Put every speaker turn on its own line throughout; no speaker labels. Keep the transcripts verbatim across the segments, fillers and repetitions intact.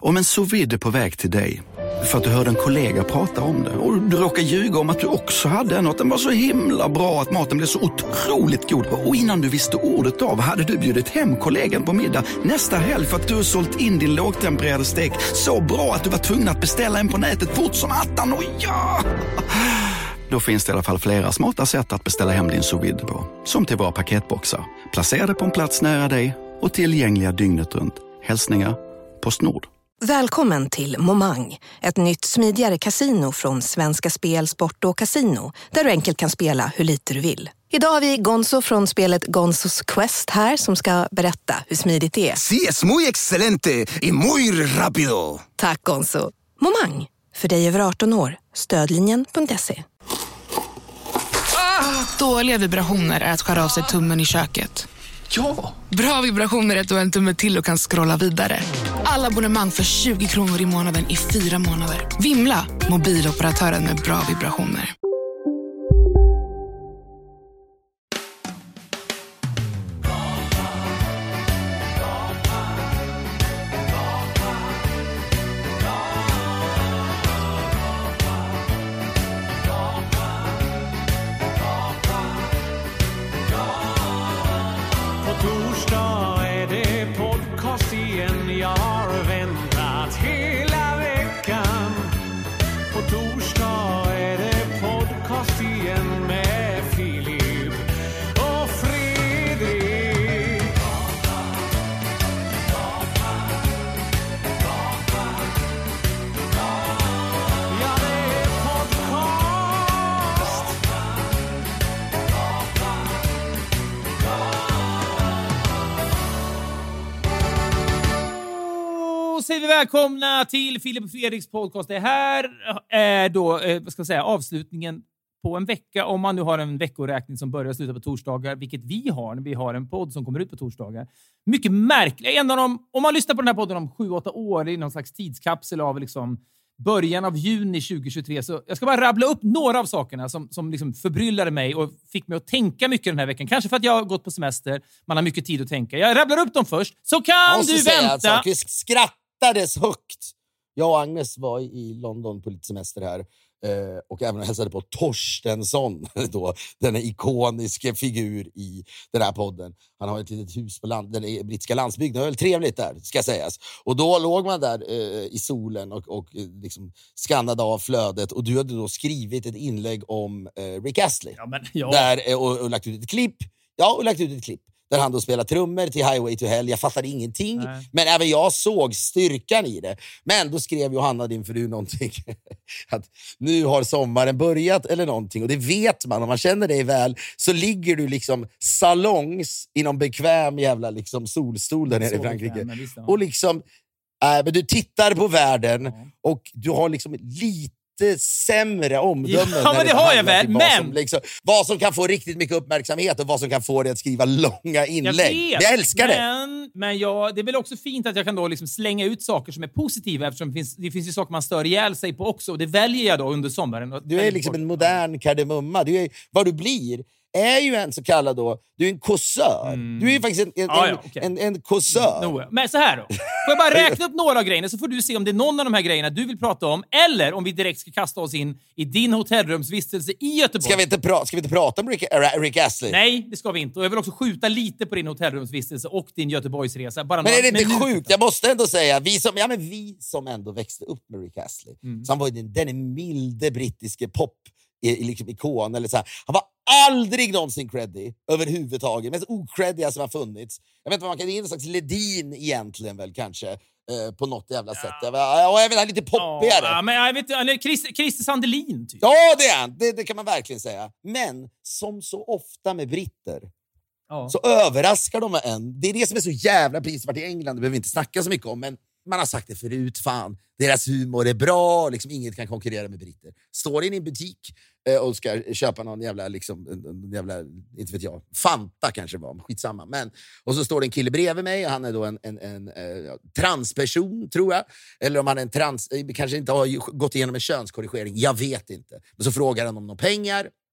Om en sous vide är på väg till dig för att du hörde en kollega prata om det och du råkar ljuga om att du också hade en och att den var så himla bra att maten blev så otroligt god. Och innan du visste ordet av hade du bjudit hem kollegan på middag nästa helg för att du har sålt in din lågtempererade stek så bra att du var tvungen att beställa en på nätet fort som attan. Och ja! Då finns det i alla fall flera smarta sätt att beställa hem din sous vide på. Som till våra paketboxar. Placerade på en plats nära dig och tillgängliga dygnet runt. Hälsningar PostNord.
Välkommen till Momang, ett nytt smidigare kasino från Svenska Spel, Sport och Casino, där du enkelt kan spela hur lite du vill. Idag har vi Gonzo från spelet Gonzos Quest här som ska berätta hur smidigt det är.
Sí, es muy excelente y muy rápido.
Tack Gonzo. Momang, för dig över arton år. Stödlinjen punkt se.
Ah, dåliga vibrationer är att skära av sig tummen i köket.
Ja!
Bra vibrationer är att du har en tumme till och kan scrolla vidare. Alla abonnemang för tjugo kronor i månaden i fyra månader. Vimla, mobiloperatören med bra vibrationer.
Säger vi välkomna till Filip och Fredriks podcast. Det här är då, eh, vad ska jag säga, avslutningen på en vecka. Om man nu har en veckoräkning som börjar sluta på torsdagar, vilket vi har när vi har en podd som kommer ut på torsdagar. Mycket märkligt. En av dem, om man lyssnar på den här podden om sju åtta år i någon slags tidskapsel av liksom början av juni tjugohundratjugotre. Så jag ska bara rabbla upp några av sakerna som, som liksom förbryllade mig och fick mig att tänka mycket den här veckan. Kanske för att jag har gått på semester. Man har mycket tid att tänka. Jag rabblar upp dem först. Så kan du vänta.
Alltså, vi skrattades högt. Jag och Agnes var i London på lite semester här. Eh, och även hälsade på Torstensson då, den ikoniska figur i den här podden. Han har ett litet hus på land, den brittiska landsbygden. Det var väl trevligt där, ska sägas. Och då låg man där eh, i solen och, och liksom skannade av flödet. Och du hade då skrivit ett inlägg om eh, Rick Astley.
Ja, men, ja.
Där, och, och lagt ut ett klipp. Ja, och lagt ut ett klipp. Där han då spelar trummor till Highway to Hell. Jag fattade ingenting. Nej. Men även jag såg styrkan i det. Men då skrev Johanna, din fru, någonting. Att nu har sommaren börjat eller någonting. Och det vet man. Om man känner dig väl så ligger du liksom salongs i någon bekväm jävla liksom solstol där nere i Frankrike. Bekväm, och liksom, äh, men du tittar på världen. Ja. Och du har liksom lite sämre omdömen.
Ja, men det har jag väl.
Vad,
men...
som, liksom, vad som kan få riktigt mycket uppmärksamhet och vad som kan få dig att skriva långa inlägg. Jag, jag älskar
men,
det.
Men ja, det är väl också fint att jag kan då liksom slänga ut saker som är positiva eftersom det finns, det finns ju saker man stör ihjäl sig på också. Och det väljer jag då under sommaren.
Du är liksom en modern kardemumma. Du är, vad du blir är ju en så kallad då, du är en kåsör. Mm. Du är ju faktiskt en, en,
ja, ja, okay.
en, en kåsör.
No, men så här då. Får jag bara räkna upp några av grejerna så får du se om det är någon av de här grejerna du vill prata om eller om vi direkt ska kasta oss in i din hotellrumsvistelse i Göteborg.
Ska vi inte, pra- ska vi inte prata om Rick, Rick Astley?
Nej, det ska vi inte. Och jag vill också skjuta lite på din hotellrumsvistelse och din Göteborgsresa. Bara
men är det inte
minuter.
Sjukt? Jag måste ändå säga, vi som, ja, men vi som ändå växte upp med Rick Astley. Mm. Så han var ju den, den milde brittiske pop i, liksom ikon eller så här. Han var aldrig någonsin creddy överhuvudtaget. Mest ocreddiga som har funnits. Jag vet inte vad man kan, det är en slags Ledin egentligen väl kanske. Eh, på något jävla sätt. Ja. Jag, och jag vet han lite poppigare.
Ja, men jag vet eller Christer Sandelin typ.
Ja, det är han. Det, det kan man verkligen säga. Men som så ofta med britter ja. Så överraskar de en. Det är det som är så jävla prisvärt i England. Det behöver vi inte snacka så mycket om, men man har sagt det förut, fan. Deras humor är bra, liksom inget kan konkurrera med britter. Står in i en butik eh, och ska köpa någon jävla, liksom, en jävla, inte vet jag, Fanta kanske det var, skitsamma. Men, och så står det en kille bredvid mig, och han är då en, en, en eh, transperson, tror jag. Eller om han är en trans, kanske inte har gått igenom en könskorrigering, jag vet inte. Men så frågar han om några pengar.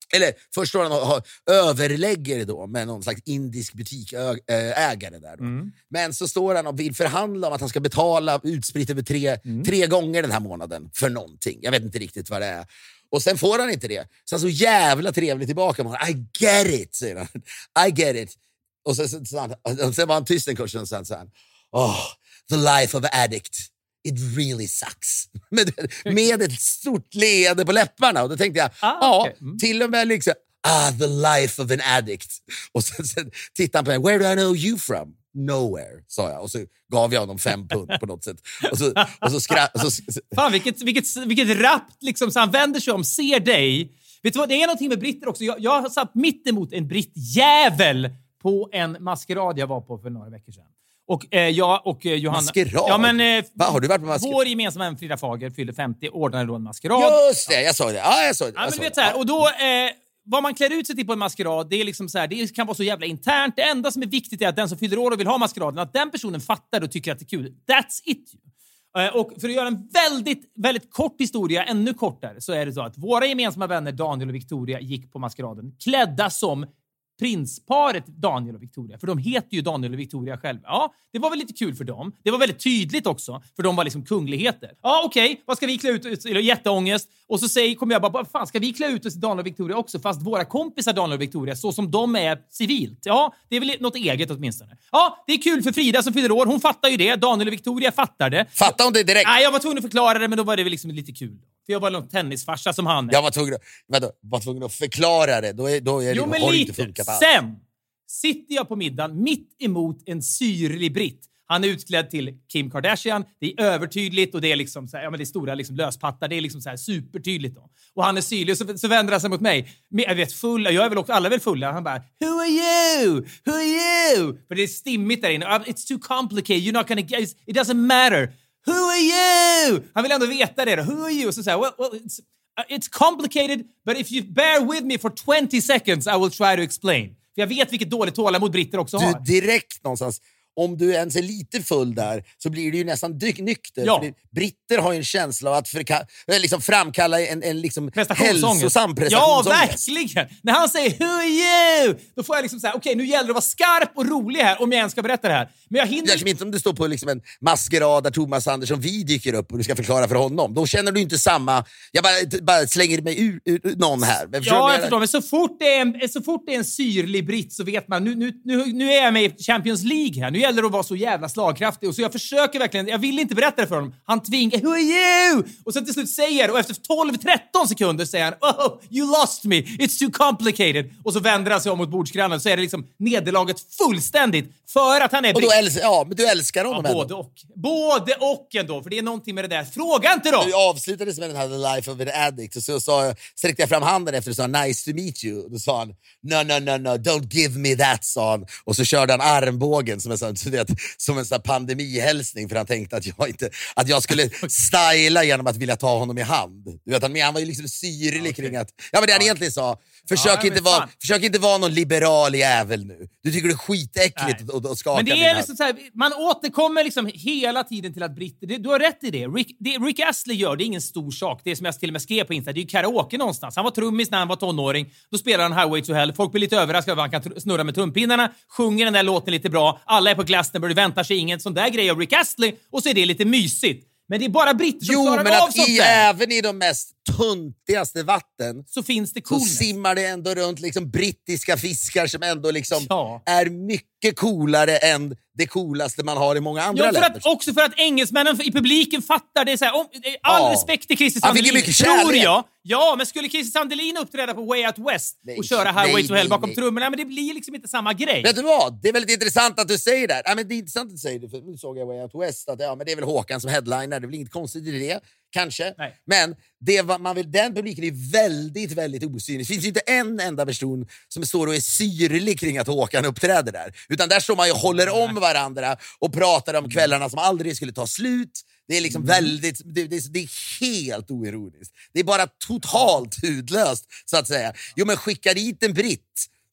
Eller först står han och har, överlägger då med någon slags indisk butiksägare där då. Mm. Men så står han och vill förhandla om att han ska betala utspritt över tre, mm. tre gånger den här månaden för någonting. Jag vet inte riktigt vad det är. Och sen får han inte det. Så han så jävla trevligt tillbaka. I get it, säger han. I get it. Och sen, så, så han, sen var han tyst en kurs och sen sa han, oh, the life of an addict. It really sucks. Med, med ett stort leende på läpparna. Och då tänkte jag, ah, ja, okay. mm. till och med liksom, ah, the life of an addict. Och sen, sen tittade han på mig, where do I know you from? Nowhere, sa jag. Och så gav jag honom fem pund på något sätt. Och så, och så skra... Och så...
Fan, vilket, vilket, vilket rappt liksom, så han vänder sig om, ser dig. Vet du vad, det är någonting med britter också. Jag, jag har satt mitt emot en brittjävel på en maskerad jag var på för några veckor sedan. Och eh, jag och eh, Johanna...
Maskerad?
Ja, men... Eh,
Va, har du varit på maskerad?
Vår gemensamma vän Frida Fager fyllde femtio, ordnade då en maskerad.
Just det, jag såg det. Ja, jag såg det.
Ja, men
såg
du vet
det.
så här, och då... Eh, vad man klär ut sig till på en maskerad, det är liksom så här, det kan vara så jävla internt. Det enda som är viktigt är att den som fyller år och vill ha maskeraden, att den personen fattar och tycker att det är kul. That's it. Och för att göra en väldigt, väldigt kort historia, ännu kortare, så är det så att våra gemensamma vänner Daniel och Victoria gick på maskeraden klädda som prinsparet Daniel och Victoria. För de heter ju Daniel och Victoria själva. Ja, det var väl lite kul för dem. Det var väldigt tydligt också, för de var liksom kungligheter. Ja, okej. Okay. Vad ska vi klä ut oss? Jätteångest. Och så säger, kommer jag bara, vad fan ska vi klä ut oss till Daniel och Victoria också? Fast våra kompisar Daniel och Victoria, så som de är civilt. Ja, det är väl något eget åtminstone. Ja, det är kul för Frida som fyller år. Hon fattar ju det. Daniel och Victoria fattar det.
Fattar hon det direkt?
Nej, jag var tvungen att förklara det, men då var det väl liksom lite kul. För jag var någon tennisfarsa som han är.
Jag var tvungen, vänta, var tvungen att förklara det. Då, är, då är det,
jo, men
har
lite.
Inte funkat alls.
Sen sitter jag på middagen mitt emot en syrlig britt. Han är utklädd till Kim Kardashian. Det är övertydligt och det är liksom så här, ja, men det är stora liksom löspattar. Det är liksom så här supertydligt då. Och han är syrlig och så, så vänder han sig mot mig. Men jag vet fulla, jag är väl också, alla är väl fulla. Han bara, who are you? Who are you? För det är stimmigt där inne. It's too complicated. You're not gonna get, it doesn't matter. Who are you? Han vill ändå veta det då. Who are you? Så säger well, well it's, uh, it's complicated, but if you bear with me for twenty seconds I will try to explain. För jag vet vilket dåligt tålamod britter också
du,
har.
Direkt någonstans, om du ens är lite full där, så blir du ju nästan dyk nykter.
Ja.
För britter har ju en känsla av att förka- liksom framkalla en, en liksom hälsosam prestationsångest.
Ja, verkligen! När han säger who are you? Då får jag liksom säga, okej, okay, nu gäller det att vara skarp och rolig här om jag ens ska berätta det här. Men jag hinner...
Jag inte om du står på liksom en maskerad där Thomas Andersson vi dyker upp och du ska förklara för honom. Då känner du inte samma... Jag bara, bara slänger mig ur, ur någon här. Men
ja, jag förstår. Men så fort, det är en, så fort det är en syrlig britt så vet man, nu, nu, nu, nu är jag med i Champions League här. Nu gäller det att vara så jävla slagkraftig. Och så jag försöker verkligen, jag vill inte berätta det för honom. Han tvingar, who are you? Och sen till slut säger, och efter tolv tretton sekunder säger han, oh, you lost me, it's too complicated. Och så vänder han sig om mot bordsgrannen, så är det liksom nederlaget fullständigt för att han är...
Och då älskar, ja, men du älskar honom.
Ja, både och. Både och ändå, för det är någonting med det där. Fråga inte då!
Du avslutades med den här The Life of an Addict och så sa, sträckte jag fram handen efter och sa nice to meet you. Och då sa han, no, no, no, no, don't give me that, sa han. Och så körde han armbågen som en sån, så vet, som en sån pandemihälsning, för han tänkte att jag inte att jag skulle styla genom att vilja ta honom i hand. Du vet, han, han var ju liksom syrlig okay. kring att... Ja, men det han ja. egentligen sa, försök, ja, inte vara, försök inte vara någon liberal jävel nu. Du tycker det är skitäckligt att, att skaka.
Men det är liksom så här, man återkommer liksom hela tiden till att britter... Det, du har rätt i det. Rick, det. Rick Astley gör, det är ingen stor sak. Det är som jag till och med skrev på Insta. Det är ju karaoke någonstans. Han var trummis när han var tonåring. Då spelar han Highway to Hell. Folk blir lite överraskade över att han kan snurra med trumpinnarna. Sjunger den där låten lite bra. Alla är på Glastonbury, väntar sig ingen sån där grej av Rick Astley. Och så är det lite mysigt. Men det är bara britter som
jo,
klarar
men
av
att
sånt
i,
där.
även i de mest tuntigaste vatten
så finns det
så
coolness.
simmar det ändå runt liksom brittiska fiskar som ändå liksom
ja.
är mycket coolare än det coolaste man har i många andra
ja, för
länder.
Att, också för att engelsmännen i publiken fattar det så här, om, all ja. respekt till Christer Sandelin, tror jag. Ja, men skulle Christer Sandelin uppträda på Way Out West nej, och köra Highway nej, to Hell bakom nej. trummorna, men det blir liksom inte samma grej.
Vet du vad? Det är väldigt intressant att du säger det. Ja, men det är intressant att du säger det, för nu såg jag Way Out West att ja, men det är väl Håkan som headliner, det är väl inget konstigt i det. Kanske. Nej. Men det var, man vill, den publiken är väldigt, väldigt osynlig. Det finns ju inte en enda person som står och är syrlig kring att Håkan uppträder där. Utan där står man ju och håller om varandra och pratar om kvällarna som aldrig skulle ta slut. Det är liksom mm. väldigt, det, det, det är helt oironiskt. Det är bara totalt hudlöst, så att säga. Jo, men skicka dit en britt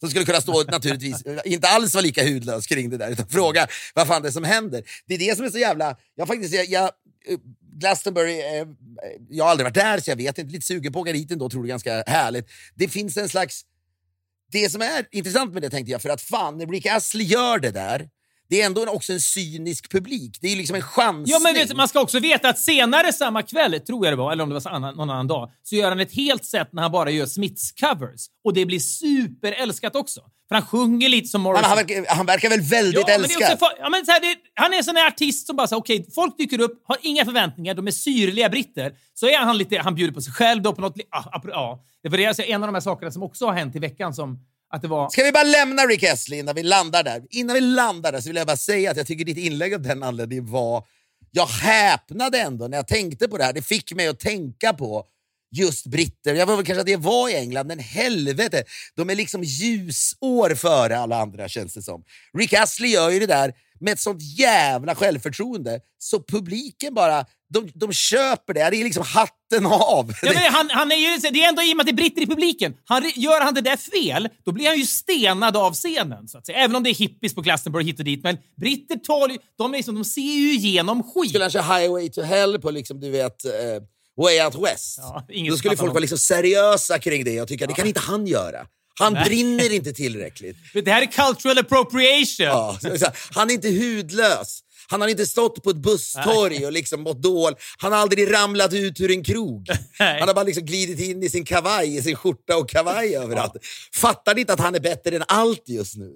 som skulle kunna stå naturligtvis inte alls vara lika hudlös kring det där utan fråga vad fan det är som händer. Det är det som är så jävla... Jag faktiskt... Jag, jag, Glastonbury, eh, jag har aldrig varit där så jag vet inte, lite sugen på att åka dit ändå, tror det är ganska härligt. Det finns en slags... Det som är intressant med det tänkte jag, för att fan, när Rick Astley gör det där, det är ändå också en cynisk publik. Det är ju liksom en chansning.
Ja, men vet, man ska också veta att senare samma kväll, tror jag det var, eller om det var annan, någon annan dag, så gör han ett helt sätt när han bara gör Smiths covers. Och det blir superälskat också. För han sjunger lite som Morrison.
Han, han, verkar, han verkar väl väldigt
ja,
älskad.
Men det är också, ja, men så här, det, han är en sån här artist som bara säger okej, okay, folk dyker upp, har inga förväntningar, de är syrliga britter. Så är han lite, han bjuder på sig själv då på något... Ja, ja. Det var det, alltså, en av de här sakerna som också har hänt i veckan som... Att det var...
Ska vi bara lämna Rick Astley innan vi landar där? Innan vi landar där så vill jag bara säga att jag tycker ditt inlägg av den anledningen var... Jag häpnade ändå när jag tänkte på det här. Det fick mig att tänka på just britter. Jag var väl kanske att det var i England, men helvete. De är liksom ljusår före alla andra, känns det som. Rick Astley gör ju det där med ett sånt jävla självförtroende. Så publiken bara... De, de köper det. Det är liksom hatten av.
Ja, men han, han är ju, det är ändå i och med att det är britter i publiken. Han, gör han det där fel, då blir han ju stenad av scenen. Så att säga. Även om det är hippies på Glastonbury hit och dit. Men britter tar ju, de, är liksom, de ser ju igenom skit.
Skulle han köra Highway to Hell på liksom, du vet... Eh, Way Out West.
Ja,
då skulle folk vara liksom seriösa kring det och tycka, ja. Det kan inte han göra. Han Nej. brinner inte tillräckligt.
Det här är cultural appropriation. Ja,
han är inte hudlös. Han har inte stått på ett busstorg Nej. och liksom mått dål. Han har aldrig ramlat ut ur en krog. Nej. Han har bara liksom glidit in i sin kavaj, i sin skjorta och kavaj överallt. Ja. Fattar ni inte att han är bättre än allt just nu?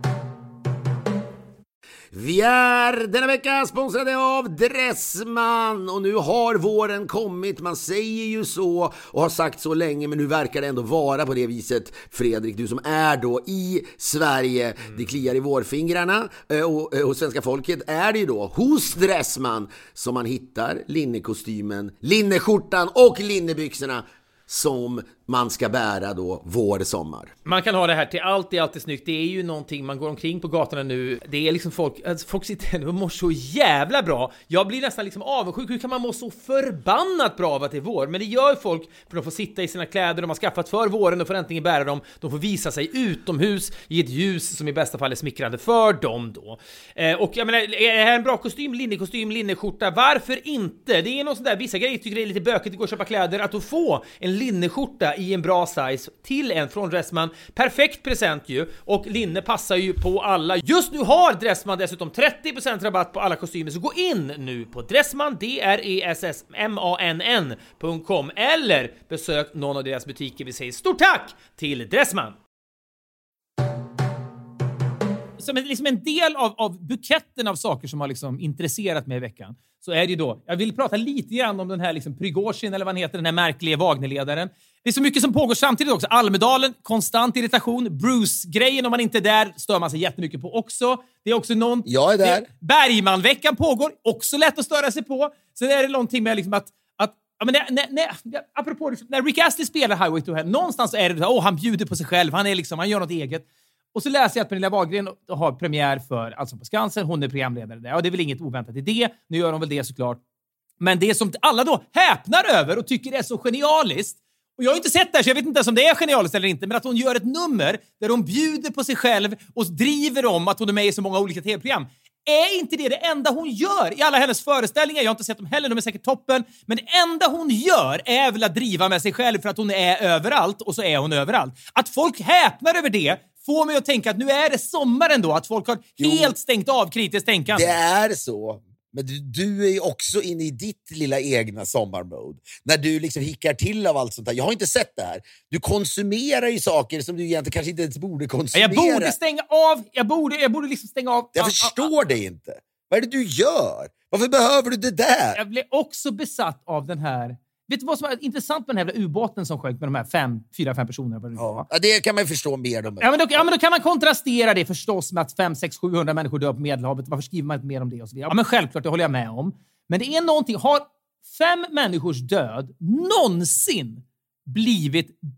Vi är denna vecka sponsrade av Dressman och nu har våren kommit, man säger ju så och har sagt så länge, men nu verkar det ändå vara på det viset. Fredrik, du som är då i Sverige, mm. det kliar i vårfingrarna och, och hos svenska folket är det ju då hos Dressman som man hittar linnekostymen, linneskjortan och linnebyxorna som man ska bära då vår sommar.
Man kan ha det här till allt, det är alltid snyggt. Det är ju någonting, man går omkring på gatorna nu. Det är liksom folk, alltså folk sitter och mår så jävla bra. Jag blir nästan liksom avundsjuk. Hur kan man må så förbannat bra av att det är vår? Men det gör folk för de får sitta i sina kläder de har skaffat för våren och får äntligen bära dem. De får visa sig utomhus i ett ljus som i bästa fall är smickrande för dem då. Eh, och jag menar, är det här en bra kostym? Linnekostym, linneskjorta? Varför inte? Det är något sånt där, vissa grejer tycker det är lite bökigt att gå och köpa kläder. Att då få en linneskjorta i en bra size till en från Dressman. Perfekt present ju. Och linne passar ju på alla. Just nu har Dressman dessutom trettio procent rabatt på alla kostymer. Så gå in nu på Dressman, D R E S S M A N N punkt com eller besök någon av deras butiker. Vi säger stort tack till Dressman. Som liksom en del av, av buketten av saker som har liksom intresserat mig i veckan, så är det ju då, jag vill prata lite grann om den här liksom Prigozhin, eller vad han heter, den här märkliga Wagnerledaren. Det är så mycket som pågår samtidigt också. Almedalen, konstant irritation. Bruce-grejen, om man inte är där, stör man sig jättemycket på också. Det är också någon...
Jag är där.
Bergmanveckan pågår, också lätt att störa sig på. Så det är någonting med liksom att... att ja, men när, när, när, apropå, när Rick Astley spelar Highway to Hell, någonstans är det åh, han bjuder på sig själv, han är liksom, han gör något eget. Och så läser jag att Pernilla Wahlgren har premiär för Allsång på Skansen. Hon är programledare där. Och det är väl inget oväntat i det. Nu gör hon väl det såklart. Men det som alla då häpnar över och tycker är så genialiskt. Och jag har inte sett det här så jag vet inte ens om det är genialiskt eller inte. Men att hon gör ett nummer där hon bjuder på sig själv och driver om att hon är med i så många olika tv-program. Är inte det det enda hon gör i alla hennes föreställningar? Jag har inte sett dem heller, de är säkert toppen. Men det enda hon gör är väl att driva med sig själv för att hon är överallt. Och så är hon överallt. Att folk häpnar över det får mig att tänka att nu är det sommaren då. Att folk har jo, helt stängt av kritiskt tänkande.
Det är så. Men du, du är ju också inne i ditt lilla egna sommarmode. När du liksom hickar till av allt sånt där. Jag har inte sett det här. Du konsumerar ju saker som du egentligen kanske inte ens borde konsumera.
Jag borde stänga av. Jag borde, jag borde liksom stänga av.
Jag
ah,
förstår
ah,
det inte. Vad är det du gör? Varför behöver du det där?
Jag blev också besatt av den här... Vet du vad som är intressant med den här jävla ubåten som sjönk med de här fem, fyra, fem personer? Vad det
ja, ja, det kan man ju förstå mer om.
Ja men, då, ja, men då kan man kontrastera det förstås med att fem, sex, sjuhundra människor dör på Medelhavet. Varför skriver man inte mer om det? Och så vidare? Ja, men självklart, det håller jag med om. Men det är någonting. Har fem människors död någonsin blivit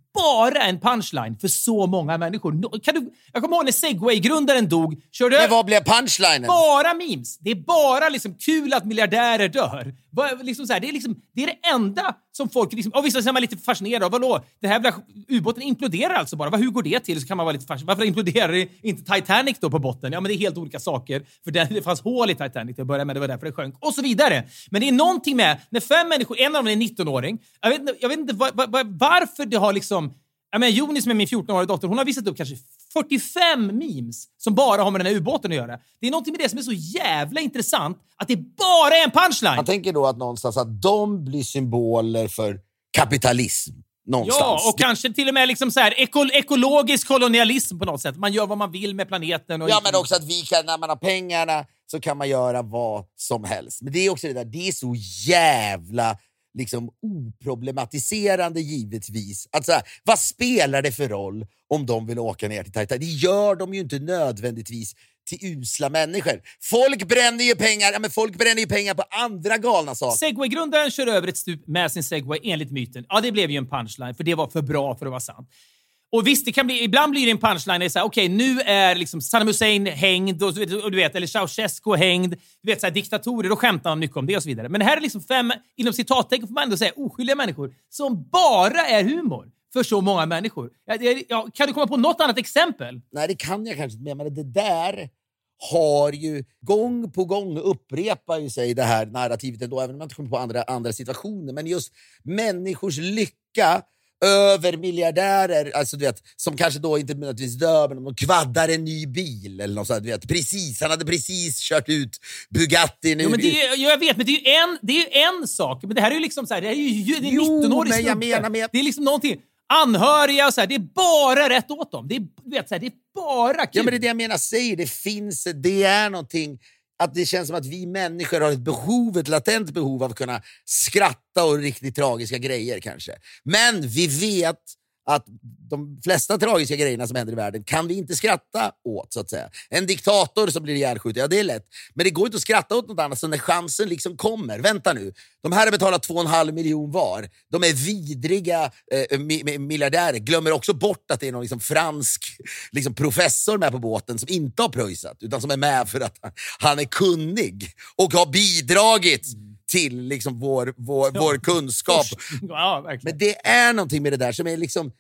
bara en punchline för så många människor. Kan du, jag kommer ihåg när Segway-grundaren dog. Körde
Men vad blev punchlinen?
Bara memes. Det är bara liksom kul att miljardärer dör. Liksom så här, det, är liksom, det är det enda som folk... Liksom, och vissa är man lite fascinerade av. Vadå? Det här ubåten imploderar alltså bara. Hur går det till? Så kan man vara lite fascinerad. Varför imploderar det inte Titanic då på botten? Ja, men det är helt olika saker. För det, det fanns hål i Titanic till att börja med. Det var därför det sjönk. Och så vidare. Men det är någonting med när fem människor... En av dem är nitton-åring. Jag vet, jag vet inte var, var, varför det har liksom... Jag menar, Joni som är min fjorton-åriga dotter, hon har visat upp kanske fyrtiofem memes som bara har med den här ubåten att göra. Det är någonting med det som är så jävla intressant att det bara är en punchline.
Man tänker då att någonstans att de blir symboler för kapitalism. Någonstans.
Ja, och kanske till och med liksom så här eko- ekologisk kolonialism på något sätt. Man gör vad man vill med planeten. Och
ja, men också att vi kan, när man har pengarna så kan man göra vad som helst. Men det är också det där, det är så jävla... liksom oproblematiserande givetvis. Alltså, vad spelar det för roll om de vill åka ner till Titanic? Det gör de ju inte nödvändigtvis till usla människor. Folk bränner ju pengar, ja, men folk bränner ju pengar på andra galna saker.
Segway-grundaren kör över ett stup med sin Segway enligt myten. Ja, det blev ju en punchline för det var för bra för att vara sant. Och visst, det kan bli, ibland blir det en punchline. Det är så här, okej, okay, nu är liksom Saddam Hussein hängd och, och du vet, eller Ceausescu hängd. Du vet, så här, diktatorer, då skämtar man mycket om det och så vidare. Men här är liksom fem, inom citattecken får man ändå säga, oskyldiga människor som bara är humor för så många människor. Ja, det, ja, kan du komma på något annat exempel?
Nej, det kan jag kanske inte, men det där har ju gång på gång upprepar ju sig det här narrativet ändå, även om man inte kommer på andra, andra situationer. Men just människors lycka över miljardärer, alltså du vet, som kanske då inte nödvändigtvis dör, men de kvaddar en ny bil eller något sånt, du vet, precis, han hade precis kört ut Bugatti nu.
Jo, men det är, jag vet, men det är ju en, det är ju en sak, men det här är ju liksom så här, det är ju det är nitton-årig
men jag menar med...
Det är liksom någonting anhöriga och så här, det är bara rätt åt dem. Det är, du vet, så här, det är bara kul.
Ja, men det är det jag menar, säger, det finns, det är någonting. Att det känns som att vi människor har ett behov, ett latent behov av att kunna skratta och riktigt tragiska grejer kanske. Men vi vet att de flesta tragiska grejerna som händer i världen kan vi inte skratta åt, så att säga. En diktator som blir ihjälskjuten, ja det är lätt. Men det går inte att skratta åt något annat, så när chansen liksom kommer. Vänta nu, de här har betalat två och en halv miljon var. De är vidriga eh, mi- miljardärer. Glömmer också bort att det är någon liksom fransk liksom professor med på båten som inte har pröjsat, utan som är med för att han är kunnig och har bidragit till liksom vår, vår, ja, vår kunskap.
Ja,
men det är någonting med det där som är liksom...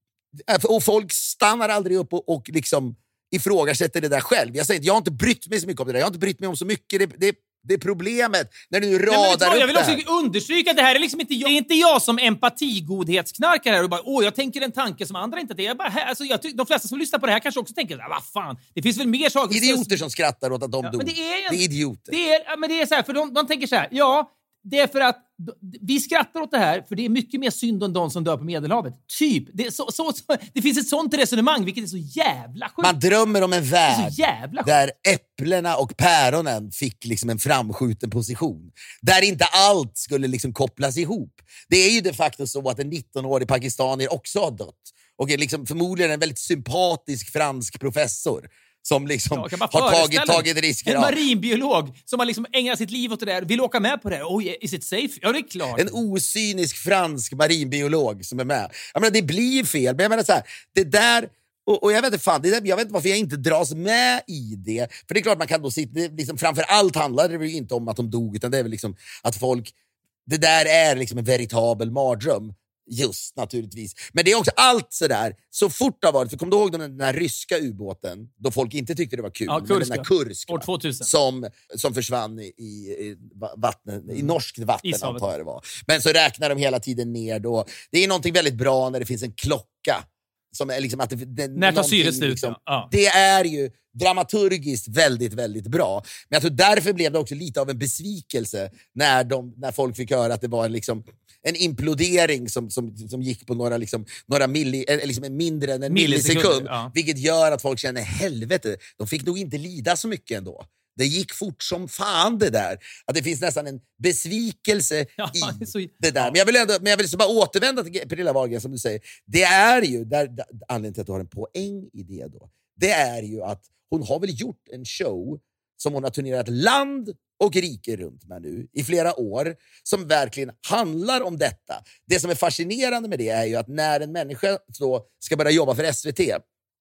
Och folk stannar aldrig upp och, och liksom ifrågasätter det där själv. Jag säger inte, jag har inte brytt mig så mycket om det där. Jag har inte brytt mig om så mycket. Det, det, det är problemet när du radar. Nej, men, upp
jag vill också
det
understryka att det här är liksom inte jag, det är inte jag som empatigodhetsknarkar här och bara, åh, jag tänker en tanke som andra inte. Det är bara, alltså, jag, de flesta som lyssnar på det här kanske också tänker, vad fan, det finns väl mer saker.
Idioter som skrattar åt att de
ja,
dog.
Men det, är en,
det är idioter.
Det är, ja, men det är så här, för de, de tänker så här, ja, det är för att vi skrattar åt det här för det är mycket mer synd om de som dör på Medelhavet. Typ. Det, är så, så, så, det finns ett sånt resonemang, vilket är så jävla sjukt.
Man drömmer om en värld där äpplena och päronen fick liksom en framskjuten position. Där inte allt skulle liksom kopplas ihop. Det är ju de facto så att en nitton-årig pakistanier också har dött. Och är liksom förmodligen en väldigt sympatisk fransk professor som liksom
ja,
har tagit, tagit risker.
En marinbiolog som har liksom ägnat sitt liv åt det där, vill åka med på det. Oh, is it safe? Ja, det är klart.
En osynisk fransk marinbiolog som är med. Jag menar, det blir fel. Men jag menar så här, det där... Och, och jag vet inte fan, det där, jag vet inte varför jag inte dras med i det. För det är klart man kan då sitta... Det liksom, framför allt handlar det ju inte om att de dog, utan det är väl liksom att folk... Det där är liksom en veritabel mardröm. Just, naturligtvis. Men det är också allt sådär, så fort det har varit, för kom du ihåg den, den här ryska ubåten då folk inte tyckte det var kul,
ja,
men den här kurska
år tvåtusen
som, som försvann i, i, vattnet, i norskt vatten
Ishavet.
antar jag det var. Men så räknar de hela tiden ner då. Det är någonting väldigt bra när det finns en klocka som är liksom att det, det,
när tar syret slut liksom, ja.
Det är ju dramaturgiskt väldigt, väldigt bra. Men jag tror därför blev det också lite av en besvikelse när, de, när folk fick höra att det var en liksom en implodering som, som, som gick på några, liksom, några milli, eller liksom mindre än en millisekund. Ja. Vilket gör att folk känner, helvete, de fick nog inte lida så mycket ändå. Det gick fort som fan det där. Att det finns nästan en besvikelse ja, i så, det där. Ja. Men jag vill ändå, men jag vill så bara återvända till Pernilla Wahlgren som du säger. Det är ju, där, där, anledningen till att du har en poäng i det då, det är ju att hon har väl gjort en show som hon har turnerat land och rike runt med nu i flera år, som verkligen handlar om detta. Det som är fascinerande med det är ju att när en människa då ska börja jobba för S V T,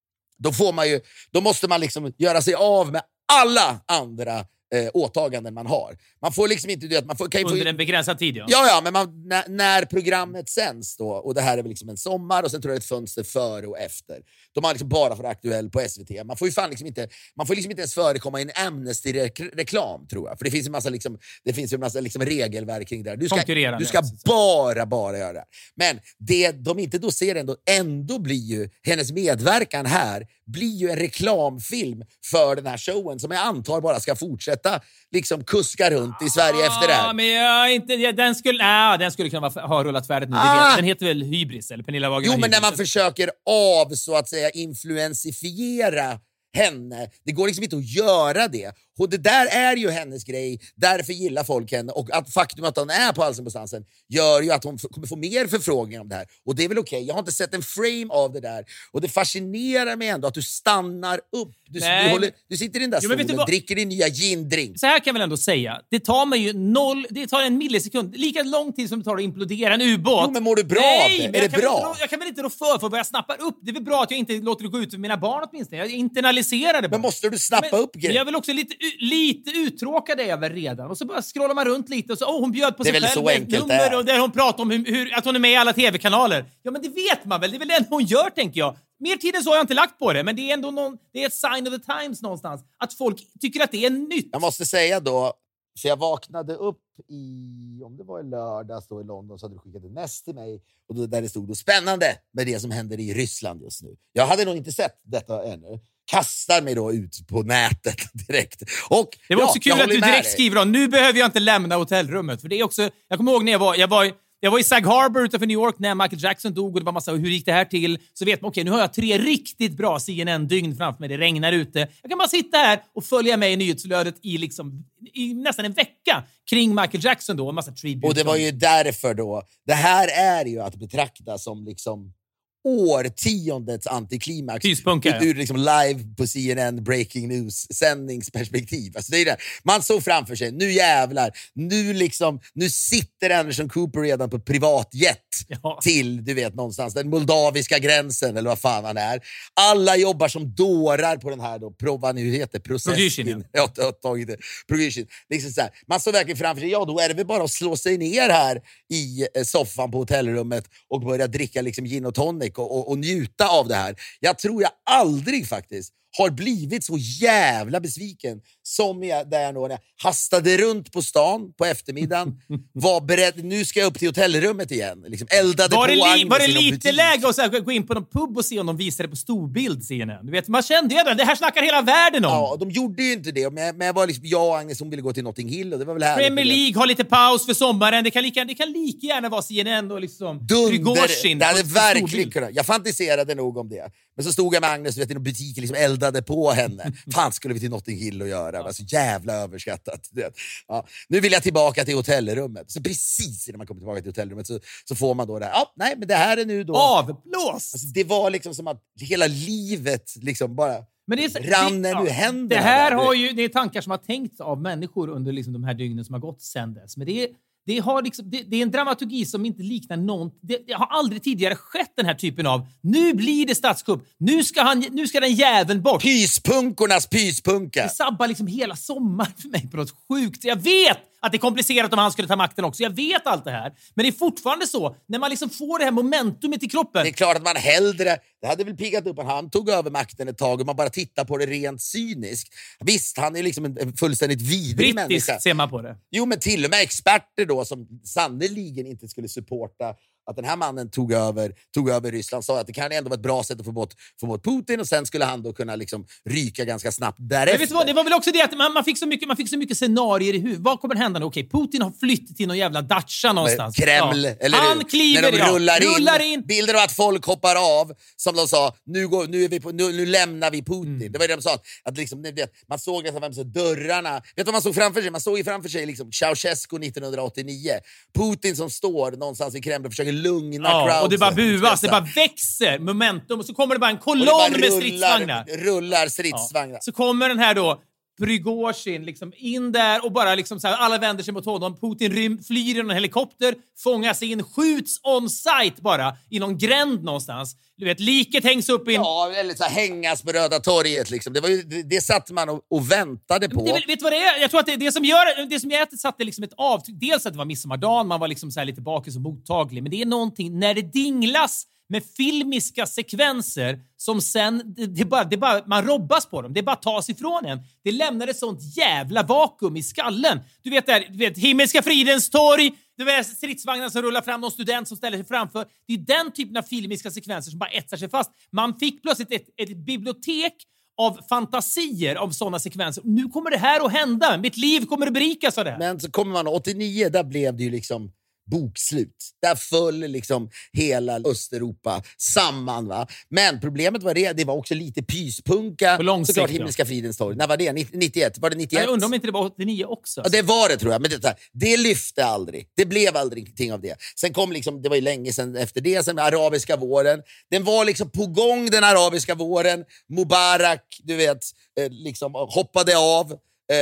då får man ju, då måste man liksom göra sig av med alla andra Eh, åtaganden man har. Man får liksom inte det, man får, kan ju
under
få,
en begränsad tid, ja.
Ja, ja, men man, när, när programmet sänds då, och det här är väl liksom en sommar och sen tror jag ett fönster före och efter. De har liksom bara för aktuell på S V T. Man får ju fan liksom inte, man får liksom inte ens förekomma i en Amnesty-reklam, tror jag. För det finns ju massa liksom, det finns ju en massa liksom regelverk kring det där. Du ska, du ska bara, bara göra det. Men det de inte då ser ändå, ändå blir ju hennes medverkan här blir ju en reklamfilm för den här showen som jag antar bara ska fortsätta liksom kuska runt i Sverige efter det här.
Men jag inte, ja, den, skulle, nej, den skulle kunna vara, ha rullat färdigt nu.
Ah.
Den heter väl Hybris, eller Pernilla Wagen.
Jo, men
Hybris.
när man försöker av, så att säga, influensifiera henne. Det går liksom inte att göra det. Och det där är ju hennes grej. Därför gillar folk henne. Och att faktum att hon är på Allsång på Skansen gör ju att hon f- kommer få mer förfrågningar om det här. Och det är väl okej. Okay. Jag har inte sett en frame av det där. Och det fascinerar mig ändå att du stannar upp. Du, du, håller, du sitter i den där
jo,
stolen och dricker din nya gin-drink.
Så här kan jag väl ändå säga. Det tar mig ju noll... Det tar en millisekund. Lika lång tid som det tar att implodera en ubåt.
Jo, men mår du bra
Nej,
av det? Är det
bra?
bra?
Då, jag kan väl inte då för, för vad jag snappar upp. Det är väl bra att jag inte låter det gå ut för mina barn åtminstone. Jag internaliserar det bara.
Men måste du snappa
men,
upp grejer?
Jag är väl också lite, lite uttråkad är jag väl redan. Och så bara scrollar man runt lite och så, oh, hon bjöd på sig själv.
Det är väl så enkelt
nummer,
det är.
Och där hon pratar om hur, hur, att hon är med i alla tv-kanaler. Ja, men det vet man väl. Det är väl det hon gör, tänker jag. Mer tid än så har jag inte lagt på det, men det är ändå någon, det är ett sign of the times någonstans. Att folk tycker att det är nytt.
Jag måste säga då, för jag vaknade upp i, om det var i lördags då i London, så hade du skickat en mess till mig och då, där det stod då spännande med det som händer i Ryssland just nu. Jag hade nog inte sett detta ännu. Kastar mig då ut på nätet direkt. Och
det var
ja,
också kul att du direkt skriver om, nu behöver jag inte lämna hotellrummet. För det är också, jag kommer ihåg när jag var, jag var Jag var i Sag Harbor utanför New York när Michael Jackson dog och det var massa, hur gick det här till? Så vet man, okej, okay, nu har jag tre riktigt bra C N N-dygn framför mig. Det regnar ute. Jag kan bara sitta här och följa med i nyhetsflödet i, liksom, i nästan en vecka kring Michael Jackson då. En massa tribute.
Och det var ju därför då. Det här är ju att betrakta som liksom årtiondets antiklimax
Pyspunka,
ur liksom live på C N N breaking news sändningsperspektiv. Alltså det är det. Man såg framför sig, nu jävlar, nu liksom nu sitter Anderson Cooper redan på privatjet
ja. till
du vet någonstans den moldaviska gränsen eller vad fan han är. Alla jobbar som dårar på den här då prova nu heter processen. Jag har tagit det. Progression. Liksom så här. Man såg verkligen framför sig, ja då är det väl bara att slå sig ner här i eh, soffan på hotellrummet och börja dricka liksom gin och tonic Och, och, och njuta av det här. Jag tror jag aldrig faktiskt har blivit så jävla besviken som jag där när jag hastade runt på stan på eftermiddagen, var beredd, nu ska jag upp till hotellrummet igen. Liksom eldade
var
på
det, li-
Agnes
var det
i någon
lite
butik.
läge att så här, gå in på någon pub och se om de visade på storbild C N N? Du vet, man kände ju det. Det här snackar hela världen om.
Ja, de gjorde ju inte det. Men, men jag, var liksom, jag och Agnes, hon ville gå till Notting Hill och det var väl här.
Premier League har lite paus för sommaren. Det kan lika, det kan lika gärna vara C N N och liksom
Dunder. Det hade verkligen
storbild.
kunnat. Jag fantiserade nog om det. Men så stod jag med Agnes vet, i någon butik och liksom eldade på henne. Fan skulle vi till Notting Hill och göra. Det var så jävla överskattat. Ja. Nu vill jag tillbaka till hotellrummet. Så precis innan man kommer tillbaka till hotellrummet så, så får man då det här. Ja, nej, men det här är nu då...
Avblås!
Alltså, det var liksom som att hela livet liksom bara...
Men det är,
rann
det,
nu
ja,
händer.
Det här har ju, det är tankar som har tänkts av människor under liksom de här dygnen som har gått sedan dess. Men det är, det har liksom, det, det är en dramaturgi som inte liknar någon. Det, det har aldrig tidigare skett den här typen av nu blir det statskupp. Nu ska, han, nu ska den jäveln bort.
Pyspunkornas pyspunka.
Det sabbar liksom hela sommaren för mig på något sjukt. Jag vet att det är komplicerat om han skulle ta makten också. Jag vet allt det här. Men det är fortfarande så. När man liksom får det här momentumet i kroppen.
Det är klart att man hellre... Det hade väl piggat upp att han tog över makten ett tag och man bara tittar på det rent cyniskt. Visst, han är liksom en fullständigt vidrig människa.
Brittiskt ser man på det.
Jo, men till och med experter då som sannoliken inte skulle supporta att den här mannen tog över, tog över Ryssland sa att det kan ändå vara ett bra sätt att få bort, få bort Putin och sen skulle han då kunna liksom ryka ganska snabbt därefter.
Men vet du vad? Det var väl också det att man, man, fick så mycket, man fick så mycket scenarier i huvudet. Vad kommer hända nu? Okej, Putin har flyttat till någon jävla dacha någonstans.
Kreml,
ja.
eller
han
hur?
kliver,
när de rullar,
ja,
in,
rullar in.
Bilder av att folk hoppar av, som de sa, nu, går, nu, är vi på, nu, nu lämnar vi Putin. Mm. Det var det de sa. Att liksom, vet, man såg att de så dörrarna... Vet du vad man såg framför sig? Man såg ju framför sig liksom Ceausescu nittonhundraåttionio. Putin som står någonstans i Kreml och försöker lugna
ja,
crowdsen.
Och det bara buas, det bara växer momentum och så kommer det bara en kolonn med stridsvagnar.
Rullar stridsvagnar.
Ja. Så kommer den här då Prigozhin liksom in där och bara liksom så här, alla vänder sig mot honom. Putin rym, flyr i en helikopter, fångas in, skjuts on site bara i någon gränd någonstans. Du vet, liket hängs upp in...
Ja, eller så här, hängas på Röda torget liksom. Det var ju det, det satt man och, och väntade på.
Det, vet du vad det är? Jag tror att det, det som gör det som gör att det satte liksom ett avtryck, dels att det var midsommardagen, man var liksom så här lite bakis och mottaglig, men det är någonting när det dinglas med filmiska sekvenser som sen, det, det bara, det bara, man robbas på dem. Det bara tas ifrån en. Det lämnar ett sånt jävla vakuum i skallen. Du vet där, du vet, Himmelska fridens torg, du vet stridsvagnar som rullar fram, någon student som ställer sig framför. Det är den typen av filmiska sekvenser som bara etsar sig fast. Man fick plötsligt ett, ett bibliotek av fantasier av sådana sekvenser. Nu kommer det här att hända. Mitt liv kommer att berikas av det här.
Men så kommer man åttionio, där blev det ju liksom bokslut. Där föll liksom hela Östeuropa samman, va? Men problemet var det, det var också lite pyspunka.
På lång sikt,
såklart Himmelska fridens torg. När var det? nittioett? Var det nittioett?
Jag undrar om inte det var åttionio också.
Ja, det var det tror jag. Men det, det lyfte aldrig. Det blev aldrig någonting av det. Sen kom liksom, det var ju länge sedan efter det, sen arabiska våren. Den var liksom på gång, den arabiska våren. Mubarak, du vet, liksom hoppade av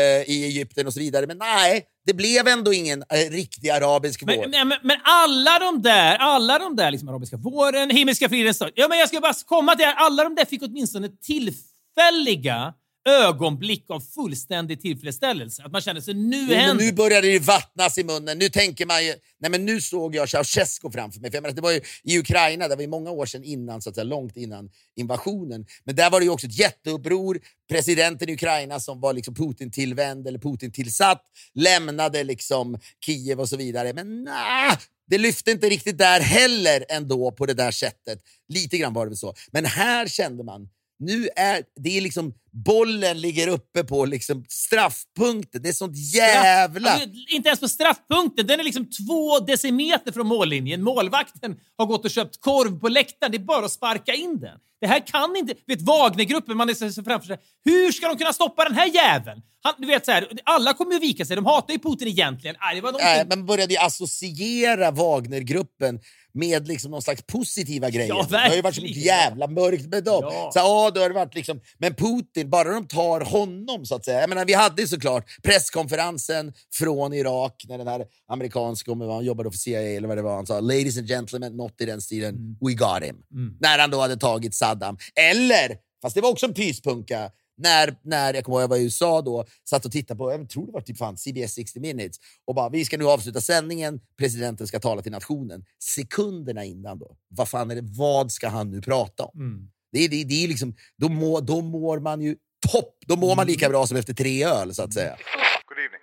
i Egypten och så vidare. Men nej, det blev ändå ingen äh, riktig arabisk vår.
Men, men, men alla de där, alla de där liksom arabiska våren, Himmelska fridens torg. Ja, men jag ska bara komma till alla de där fick åtminstone tillfälliga ögonblick av fullständig tillfredsställelse. Att man känner sig nu
jo,
händer.
Nu börjar det vattnas i munnen. Nu tänker man ju, nej men nu såg jag Ceausescu framför mig. För jag menar, det var ju i Ukraina, det var ju många år sedan innan, så att säga, långt innan invasionen. Men där var det ju också ett jätteuppror. Presidenten i Ukraina som var liksom Putin-tillvänd eller Putin-tillsatt lämnade liksom Kiev och så vidare. Men nej, det lyfte inte riktigt där heller ändå på det där sättet. Lite grann var det väl så. Men här kände man, nu är det är liksom bollen ligger uppe på liksom straffpunkten. Det är sånt jävla...
Straff, alltså, inte ens på straffpunkten. Den är liksom två decimeter från mållinjen. Målvakten har gått och köpt korv på läktaren. Det är bara att sparka in den. Det här kan inte... Vet Wagnergruppen, man är så framför sig. Hur ska de kunna stoppa den här jäveln? Han, du vet så här, alla kommer ju vika sig. De hatar ju Putin egentligen. Nej, det var någonting...
Nej, man började ju associera Wagnergruppen med liksom någon slags positiva grejer.
Ja,
det har ju varit så mycket jävla mörkt med dem.
Ja.
Så ja, det har varit liksom, men Putin, bara de tar honom så att säga. Jag menar, vi hade ju såklart presskonferensen från Irak när den här amerikanska, om han jobbade för C I A eller vad det var, han sa ladies and gentlemen, not i den stilen, mm. we got him. Mm. När han då hade tagit Saddam. Eller, fast det var också en pyspunka, När, när jag kommer ihåg jag var i U S A då, satt och tittade på, jag tror det var typ fan C B S sextio minutes, och bara, vi ska nu avsluta sändningen, presidenten ska tala till nationen. Sekunderna innan då, vad fan är det, vad ska han nu prata om? Mm. Det, det, det är liksom, då, må, då mår man ju topp, då mår man lika bra som efter tre öl så att säga.
Good evening.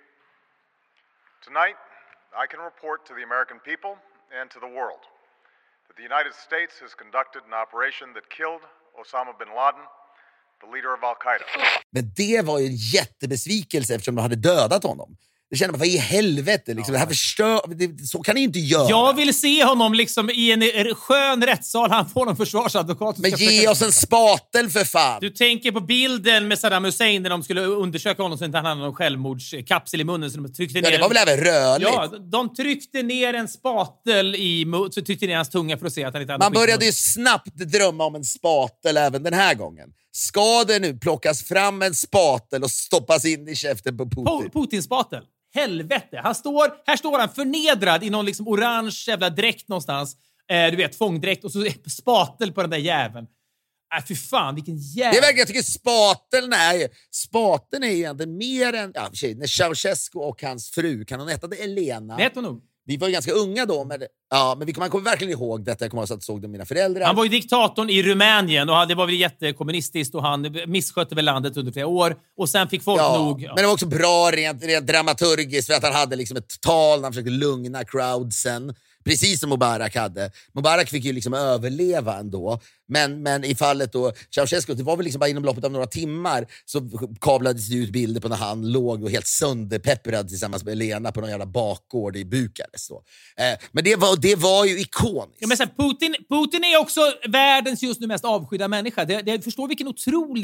Tonight, I can report to the American people and to the world that the United States has conducted an operation that killed Osama bin Laden, the leader of Al-Qaida.
Men det var ju en jättebesvikelse eftersom de hade dödat honom. Det kände man, vad i helvete liksom, ja. Det här förstör, det, så kan ni inte göra.
Jag vill se honom liksom i en skön rättssal, han får någon försvarsadvokat.
Men ge försöka... oss en spatel för fan.
Du tänker på bilden med Saddam Hussein när de skulle undersöka honom så inte han hade någon självmordskapsel i munnen så de tryckte ner.
Ja, det var väl även rörligt.
Ja, de tryckte ner en spatel i munnen, så tryckte ner hans tunga för att se att han inte hade.
Man började ju snabbt drömma om en spatel även den här gången. Ska det nu plockas fram en spatel och stoppas in i käften på Putin?
Po- Putin-spatel. Helvete. Han står, här står han förnedrad i någon liksom orange jävla dräkt någonstans. Eh, du vet, fångdräkt. Och så spatel på den där jäveln. Äh, fy fan, vilken jävel.
Det är verkligen, jag tycker spateln är... Spateln är egentligen mer än... Ja, för sig, när Ceausescu och hans fru, kan hon heta det Elena?
Det heter hon nog.
Vi var ju ganska unga då, men, ja, men vi kommer, man kommer verkligen ihåg detta. Jag kommer ihåg att jag såg det med mina föräldrar.
Han var ju diktatorn i Rumänien och det var väl jättekommunistiskt och han misskötte väl landet under flera år. Och sen fick folk
ja,
nog... Ja.
Men det var också bra rent, rent dramaturgiskt för att han hade liksom ett tal när han försökte lugna crowdsen. Precis som Mubarak hade. Mubarak fick ju liksom överleva ändå. Men, men i fallet då Ceausescu, det var väl liksom bara inom loppet av några timmar så kablades det ut bilder på när han låg och helt sönderpepprad tillsammans med Elena på någon jävla bakgård i Bukarest. Eh, men det var, det var ju ikoniskt.
Ja, men så här, Putin, Putin är också världens just nu mest avskydda människa. Det, det, förstår vilken otrolig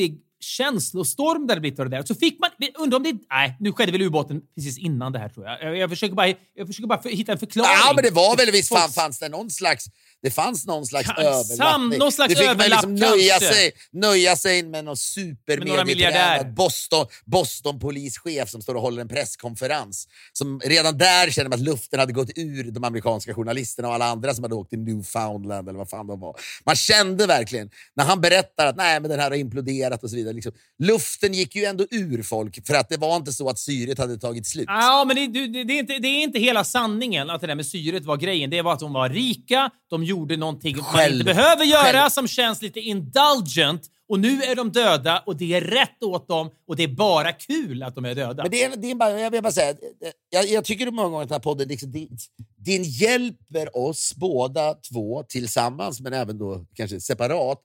känslostorm där det blivit av det där. Så fick man, undrar om det, nej, nu skedde väl ubåten precis innan det här tror jag. Jag, jag försöker bara, jag försöker bara för, hitta en förklaring.
Ja, men det var väl visst fan, fanns det någon slags, det fanns någon slags
Sam,
överlappning.
någon slags
det fick
överlapp
man liksom nöja
kanske.
sig, nöja sig med någon supermedietränad Boston, Boston-polischef som står och håller en presskonferens. Som redan där kände man att luften hade gått ur de amerikanska journalisterna och alla andra som hade åkt till Newfoundland eller vad fan de var. Man kände verkligen, när han berättar att nej, men den här har imploderat och så vidare. Liksom, luften gick ju ändå ur folk för att det var inte så att syret hade tagit slut.
Ja, men det, det, det, är inte, det är inte hela sanningen att det där med syret var grejen. Det var att de var rika, de gjorde någonting
Själv.
man inte behöver göra
Själv.
som känns lite indulgent. Och nu är de döda och det är rätt åt dem och det är bara kul att de är döda.
Men det är, det är bara, jag vill bara säga, jag, jag tycker många gånger att den här podden liksom, det, den hjälper oss båda två tillsammans, men även då kanske separat,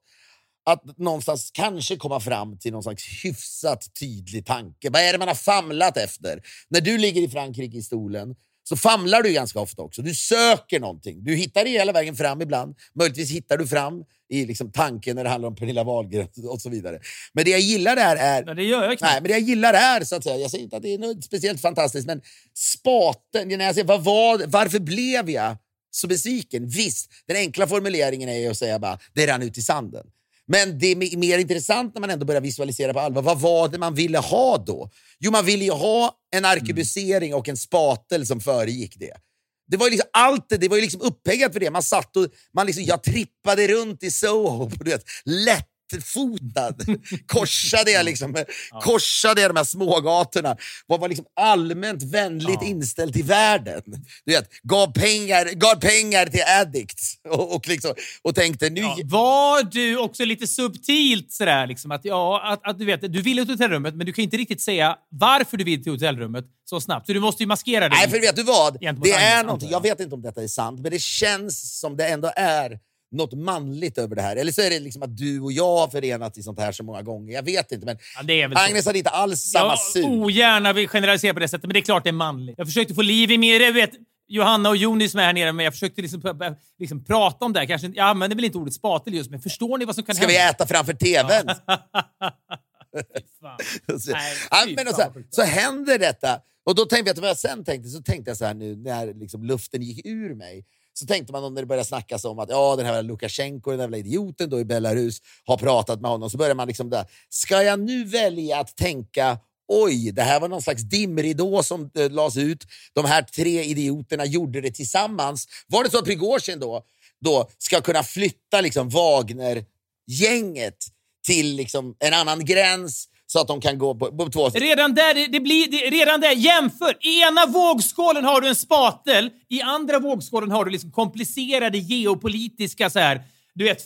att någonstans kanske komma fram till någon slags hyfsat tydlig tanke. Vad är det man har famlat efter? När du ligger i Frankrike i stolen så famlar du ganska ofta också. Du söker någonting. Du hittar det hela vägen fram ibland. Möjligtvis hittar du fram i liksom tanken när det handlar om Pernilla Wahlgren och så vidare. Men det jag gillar där är...
Ja, det gör jag knappt.
Nej, men det jag gillar är, så att säga, jag säger inte att det är något speciellt fantastiskt, men spaten, när jag säger, vad var, varför blev jag så besviken? Visst, den enkla formuleringen är ju att säga bara, det rann ut i sanden. Men det är mer intressant när man ändå börjar visualisera på allvar. Vad var det man ville ha då? Jo, man ville ju ha en arkebusering och en spatel som föregick det. Det var ju liksom allt det, det var ju liksom upphäggat för det. Man satt och man liksom, jag trippade runt i Soho på, du vet, lättfotad. Korsade jag liksom, ja. korsade jag de här smågatorna. Var var liksom allmänt vänligt ja. inställd till världen. Du vet, gav pengar, gav pengar till addicts och, och liksom och tänkte nu.
Ja, var du också lite subtilt sådär liksom att ja att, att du vet du vill till hotellrummet men du kan inte riktigt säga varför du vill till hotellrummet så snabbt. Så du måste ju maskera det.
Nej, för vet du vad? Det är någonting.
Andra.
Jag vet inte om detta är sant, men det känns som det ändå är något manligt över det här. Eller så är det liksom att du och jag har förenat i sånt här så många gånger. Jag vet inte, men
ja, det är väl
Agnes hade inte alls samma syn.
Jag ogärna vill generalisera på det sättet, men det är klart det är manligt. Jag försökte få liv i mer, jag vet, Johanna och Jonis med här nere, men jag försökte liksom, liksom prata om det här. Kanske, jag använder väl inte ordet spatel just, men förstår ni vad som kan
Ska
hända?
Ska vi äta framför tvn?
så, Nej,
ja, men så, så händer detta. Och då tänkte jag, vad jag sen tänkte, så tänkte jag så här nu, när liksom luften gick ur mig. Så tänkte man om när det började snackas om att ja, den här Lukasjenko, den där idioten då i Belarus har pratat med honom. Så börjar man liksom där, ska jag nu välja att tänka, oj, det här var någon slags dimridå som äh, lades ut. De här tre idioterna gjorde det tillsammans. Var det så att Prigozhin då, då ska kunna flytta liksom Wagner-gänget till liksom en annan gräns så att de kan gå på, på två...
Redan där, det, det blir, det, redan där, jämför. I ena vågskålen har du en spatel, i andra vågskålen har du liksom komplicerade geopolitiska så här, du vet,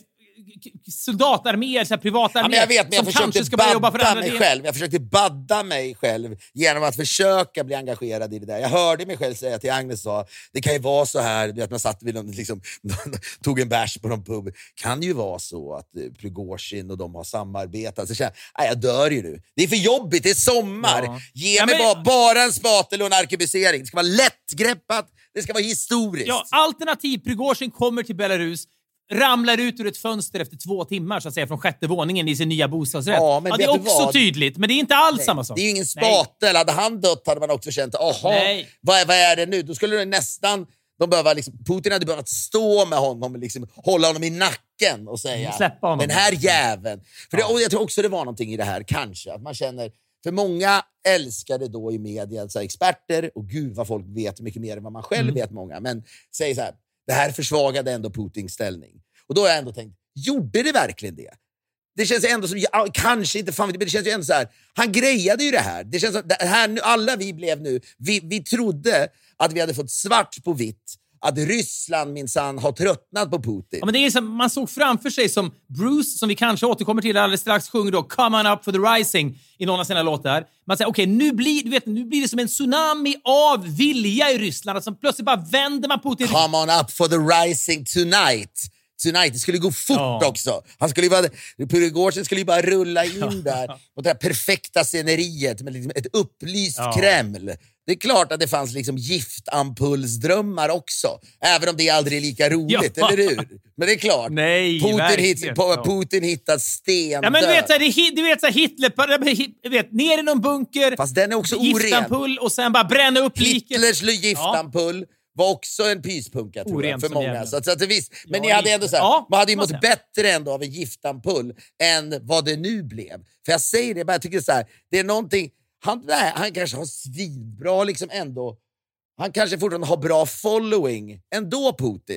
soldatarméer, så här, privatarméer.
Ja, men jag vet, men jag försökte
ska börja jobba för
badda
andra.
mig
Det...
själv. Jag försökte badda mig själv genom att försöka bli engagerad i det där. Jag hörde mig själv säga till Agnes, sa, det kan ju vara så här, att man satt vid någon, liksom, tog en bärs på någon pub. Kan ju vara så att eh, Prigozhin och de har samarbetat. Så jag känner, nej, jag dör ju nu. Det är för jobbigt, det är sommar. Ja. Ge ja, mig men... bara, bara en spatel och en arkebusering. Det ska vara lättgreppat, det ska vara historiskt.
Ja, alternativ Prigozhin kommer till Belarus, ramlar ut ur ett fönster efter två timmar så att säga från sjätte våningen i sin nya bostadsrätt. Ja, men ja, det är också vad? tydligt, men det är inte alls Nej, samma sak.
Det är ju ingen spatel. Nej. Hade han dött hade man också känt, jaha, vad, vad är det nu? Då skulle det nästan, de behöva liksom, Putin hade behövt stå med honom, liksom, hålla honom i nacken och säga,
släppa honom.
Den här jäveln. För
ja.
det, och jag tror också det var någonting i det här, kanske, att man känner, för många älskade då i media, så här, experter, och gud vad folk vet mycket mer än vad man själv mm. vet många, men säger så här, det här försvagade ändå Putins ställning. Och då har jag ändå tänkt, gjorde det verkligen det? Det känns ändå som, ja, kanske inte, fan, men det känns ju ändå så här, han grejade ju det här. Det känns som, det här nu, alla vi blev nu, vi, vi trodde att vi hade fått svart på vitt, att Ryssland minsann har tröttnat på Putin.
Ja, men det är som, man såg framför sig som Bruce, som vi kanske återkommer till alldeles strax, sjunger då Come on up for the rising i någon av sina låtar. Man säger, okej, okay, nu, blir, du vet, nu blir det som en tsunami av vilja i Ryssland. Alltså, plötsligt bara vänder man Putin.
Come on up for the rising tonight. Tonight. Det skulle gå fort ja. också. Han skulle ju bara, Prigozhin skulle ju bara rulla in där på det här perfekta sceneriet med liksom ett upplyst ja. Kreml. Det är klart att det fanns liksom giftampulsdrömmar också. Även om det aldrig är lika roligt, ja. Eller hur? Men det är klart.
Nej,
Putin, hit, på, Putin hittat sten.
Ja, men du vet, det, du vet så Hitler, vet, ner i någon bunker.
Fast den är också oren.
Giftampull och sen bara bränna upp liket.
Hitlers giftampull. Ja. Var också en pyspunka tror jag, för många. Så att, så att det visst. Men
ja,
ni hade ändå så här,
ja,
man hade ju mått bättre ändå av en giftampull än vad det nu blev. För jag säger det, bara jag tycker så här, det är någonting, han, nej, han kanske har svinbra liksom ändå, han kanske fortfarande har bra following ändå, Putin.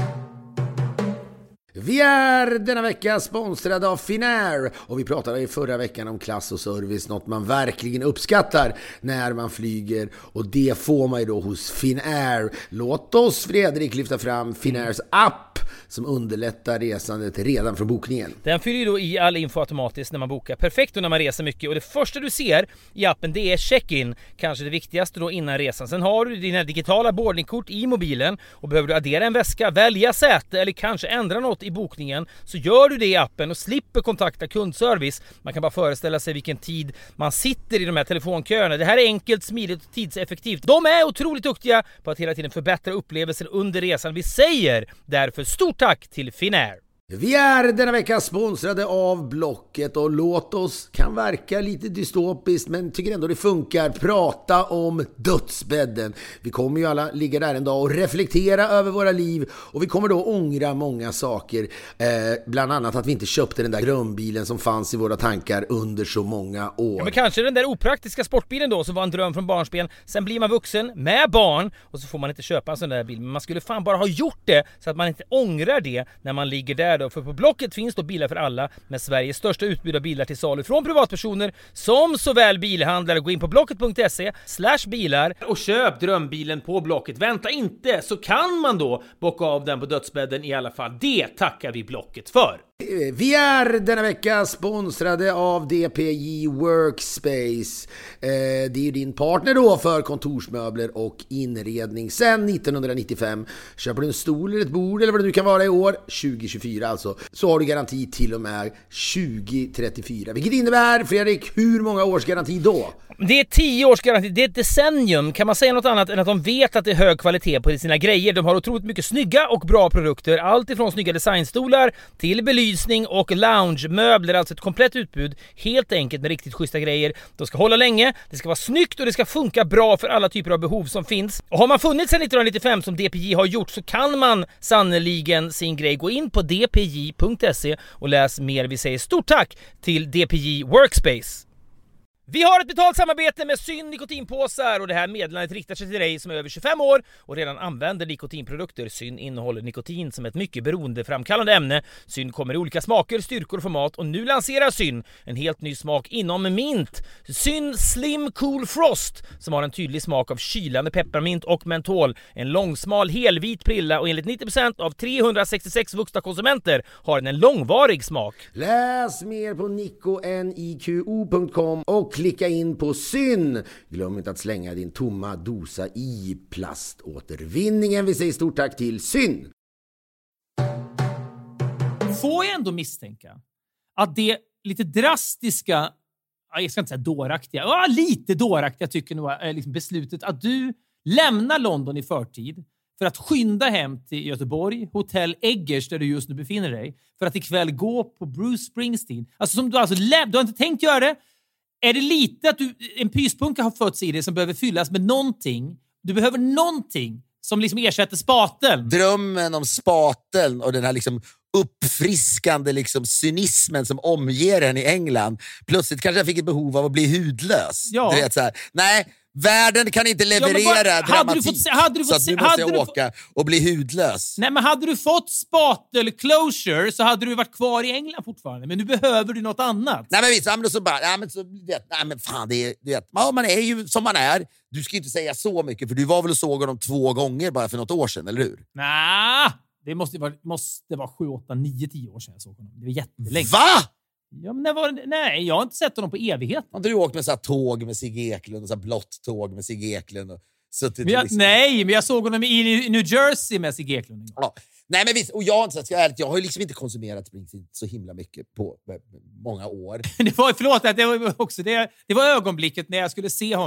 Vi är denna vecka sponsrade av Finnair och vi pratade i förra veckan om klass och service, något man verkligen uppskattar när man flyger, och det får man ju då hos Finnair. Låt oss, Fredrik, lyfta fram Finnairs app som underlättar resandet redan från bokningen.
Den fyller ju då i all info automatiskt när man bokar. Perfekt när man reser mycket, och det första du ser i appen det är check-in, kanske det viktigaste då innan resan. Sen har du dina digitala boardingkort i mobilen, och behöver du addera en väska, välja säte eller kanske ändra något i bokningen, så gör du det i appen och slipper kontakta kundservice. Man kan bara föreställa sig vilken tid man sitter i de här telefonköerna. Det här är enkelt, smidigt och tidseffektivt. De är otroligt duktiga på att hela tiden förbättra upplevelser under resan. Vi säger därför stort tack till Finnair.
Vi är denna vecka sponsrade av Blocket, och låt oss, kan verka lite dystopiskt men tycker ändå det funkar, prata om dödsbädden. Vi kommer ju alla ligga där en dag och reflektera över våra liv, och vi kommer då ångra många saker, eh, bland annat att vi inte köpte den där drömbilen som fanns i våra tankar under så många år.
Ja, men kanske den där opraktiska sportbilen då som var en dröm från barnsben. Sen blir man vuxen med barn och så får man inte köpa en sån där bil, men man skulle fan bara ha gjort det så att man inte ångrar det när man ligger där. För på Blocket finns då bilar för alla med Sveriges största utbud av bilar till salu från privatpersoner som såväl bilhandlare. Gå in på blocket punkt se slash bilar
och köp drömbilen på Blocket. Vänta inte, så kan man då bocka av den på dödsbädden i alla fall. Det tackar vi Blocket för.
Vi är denna vecka sponsrade av D P J Workspace. Eh, det är ju din partner då för kontorsmöbler och inredning sedan nittonhundranittiofem. Köper du en stol eller ett bord eller vad det nu kan vara i år, tjugo tjugofyra alltså, så har du garanti till och med tjugo trettiofyra. Vilket innebär, Fredrik, hur många års garanti då?
Det är tio års garanti, det är ett decennium. Kan man säga något annat än att de vet att det är hög kvalitet på sina grejer? De har otroligt mycket snygga och bra produkter. Allt ifrån snygga designstolar till belysning och lounge-möbler. Alltså ett komplett utbud, helt enkelt med riktigt schyssta grejer. De ska hålla länge, det ska vara snyggt och det ska funka bra för alla typer av behov som finns. Och har man funnits sedan nittonhundranittiofem som D P J har gjort, så kan man sannoliken sin grej. Gå in på d p j punkt se och läs mer. Vi säger stort tack till D P J Workspace. Vi har ett betalt samarbete med Syn nikotinpåsar, och det här meddelandet riktar sig till dig som är över tjugofem år och redan använder nikotinprodukter. Syn innehåller nikotin som ett mycket beroendeframkallande ämne. Syn kommer i olika smaker, styrkor och format, och nu lanserar Syn en helt ny smak inom mint. Syn Slim Cool Frost som har en tydlig smak av kylande pepparmint och mentol. En långsmal helvit prilla, och enligt nittio procent av trehundrasextiosex vuxna konsumenter har den en långvarig smak.
Läs mer på niko punkt com och klicka in på Syn. Glöm inte att slänga din tomma dosa i plaståtervinningen. Vi säger stort tack till Syn.
Får jag ändå misstänka att det lite drastiska, jag ska inte säga dåraktiga, ja, lite dåraktiga tycker jag nog är liksom beslutet att du lämnar London i förtid för att skynda hem till Göteborg, hotell Eggers där du just nu befinner dig, för att ikväll gå på Bruce Springsteen. Alltså som du alltså läm- du har inte tänkt göra det. Är det lite att du, en pyspunka har fötts i dig som behöver fyllas med någonting? Du behöver någonting som liksom ersätter spateln.
Drömmen om spateln och den här liksom uppfriskande liksom cynismen som omger en i England. Plötsligt kanske jag fick ett behov av att bli hudlös.
Ja.
Du vet så här, nej, världen kan inte leverera ja, bara, dramatik, hade du fått, hade du fått, så att nu måste jag åka fått, och bli hudlös.
Nej, men hade du fått spatel closure så hade du varit kvar i England fortfarande. Men nu behöver du något annat.
Nej, men visst, men så bara, nej, men så, vet, nej, men fan, det är, du vet, ja, man är ju som man är. Du ska inte säga så mycket, för du var väl och såg honom två gånger bara för något år sedan, eller hur?
Nej, det måste vara, måste vara sju, åtta, nio, tio år sedan jag såg honom. Det var jättelänge.
Va?
Ja, men det var, nej, jag har inte sett honom på evighet.
Har du åkt med så här tåg med Sigge Eklund och så här blått tåg med Sigge Eklund och suttit
men jag,
liksom...
Nej, men jag såg honom i New Jersey med Sigge Eklund.
Ja. Nej, men visst, och jag har inte sagt, jag, jag har ju liksom inte konsumerat Springsteen så himla mycket på många år.
det var, förlåt, det var också det, det var ögonblicket när jag skulle se honom.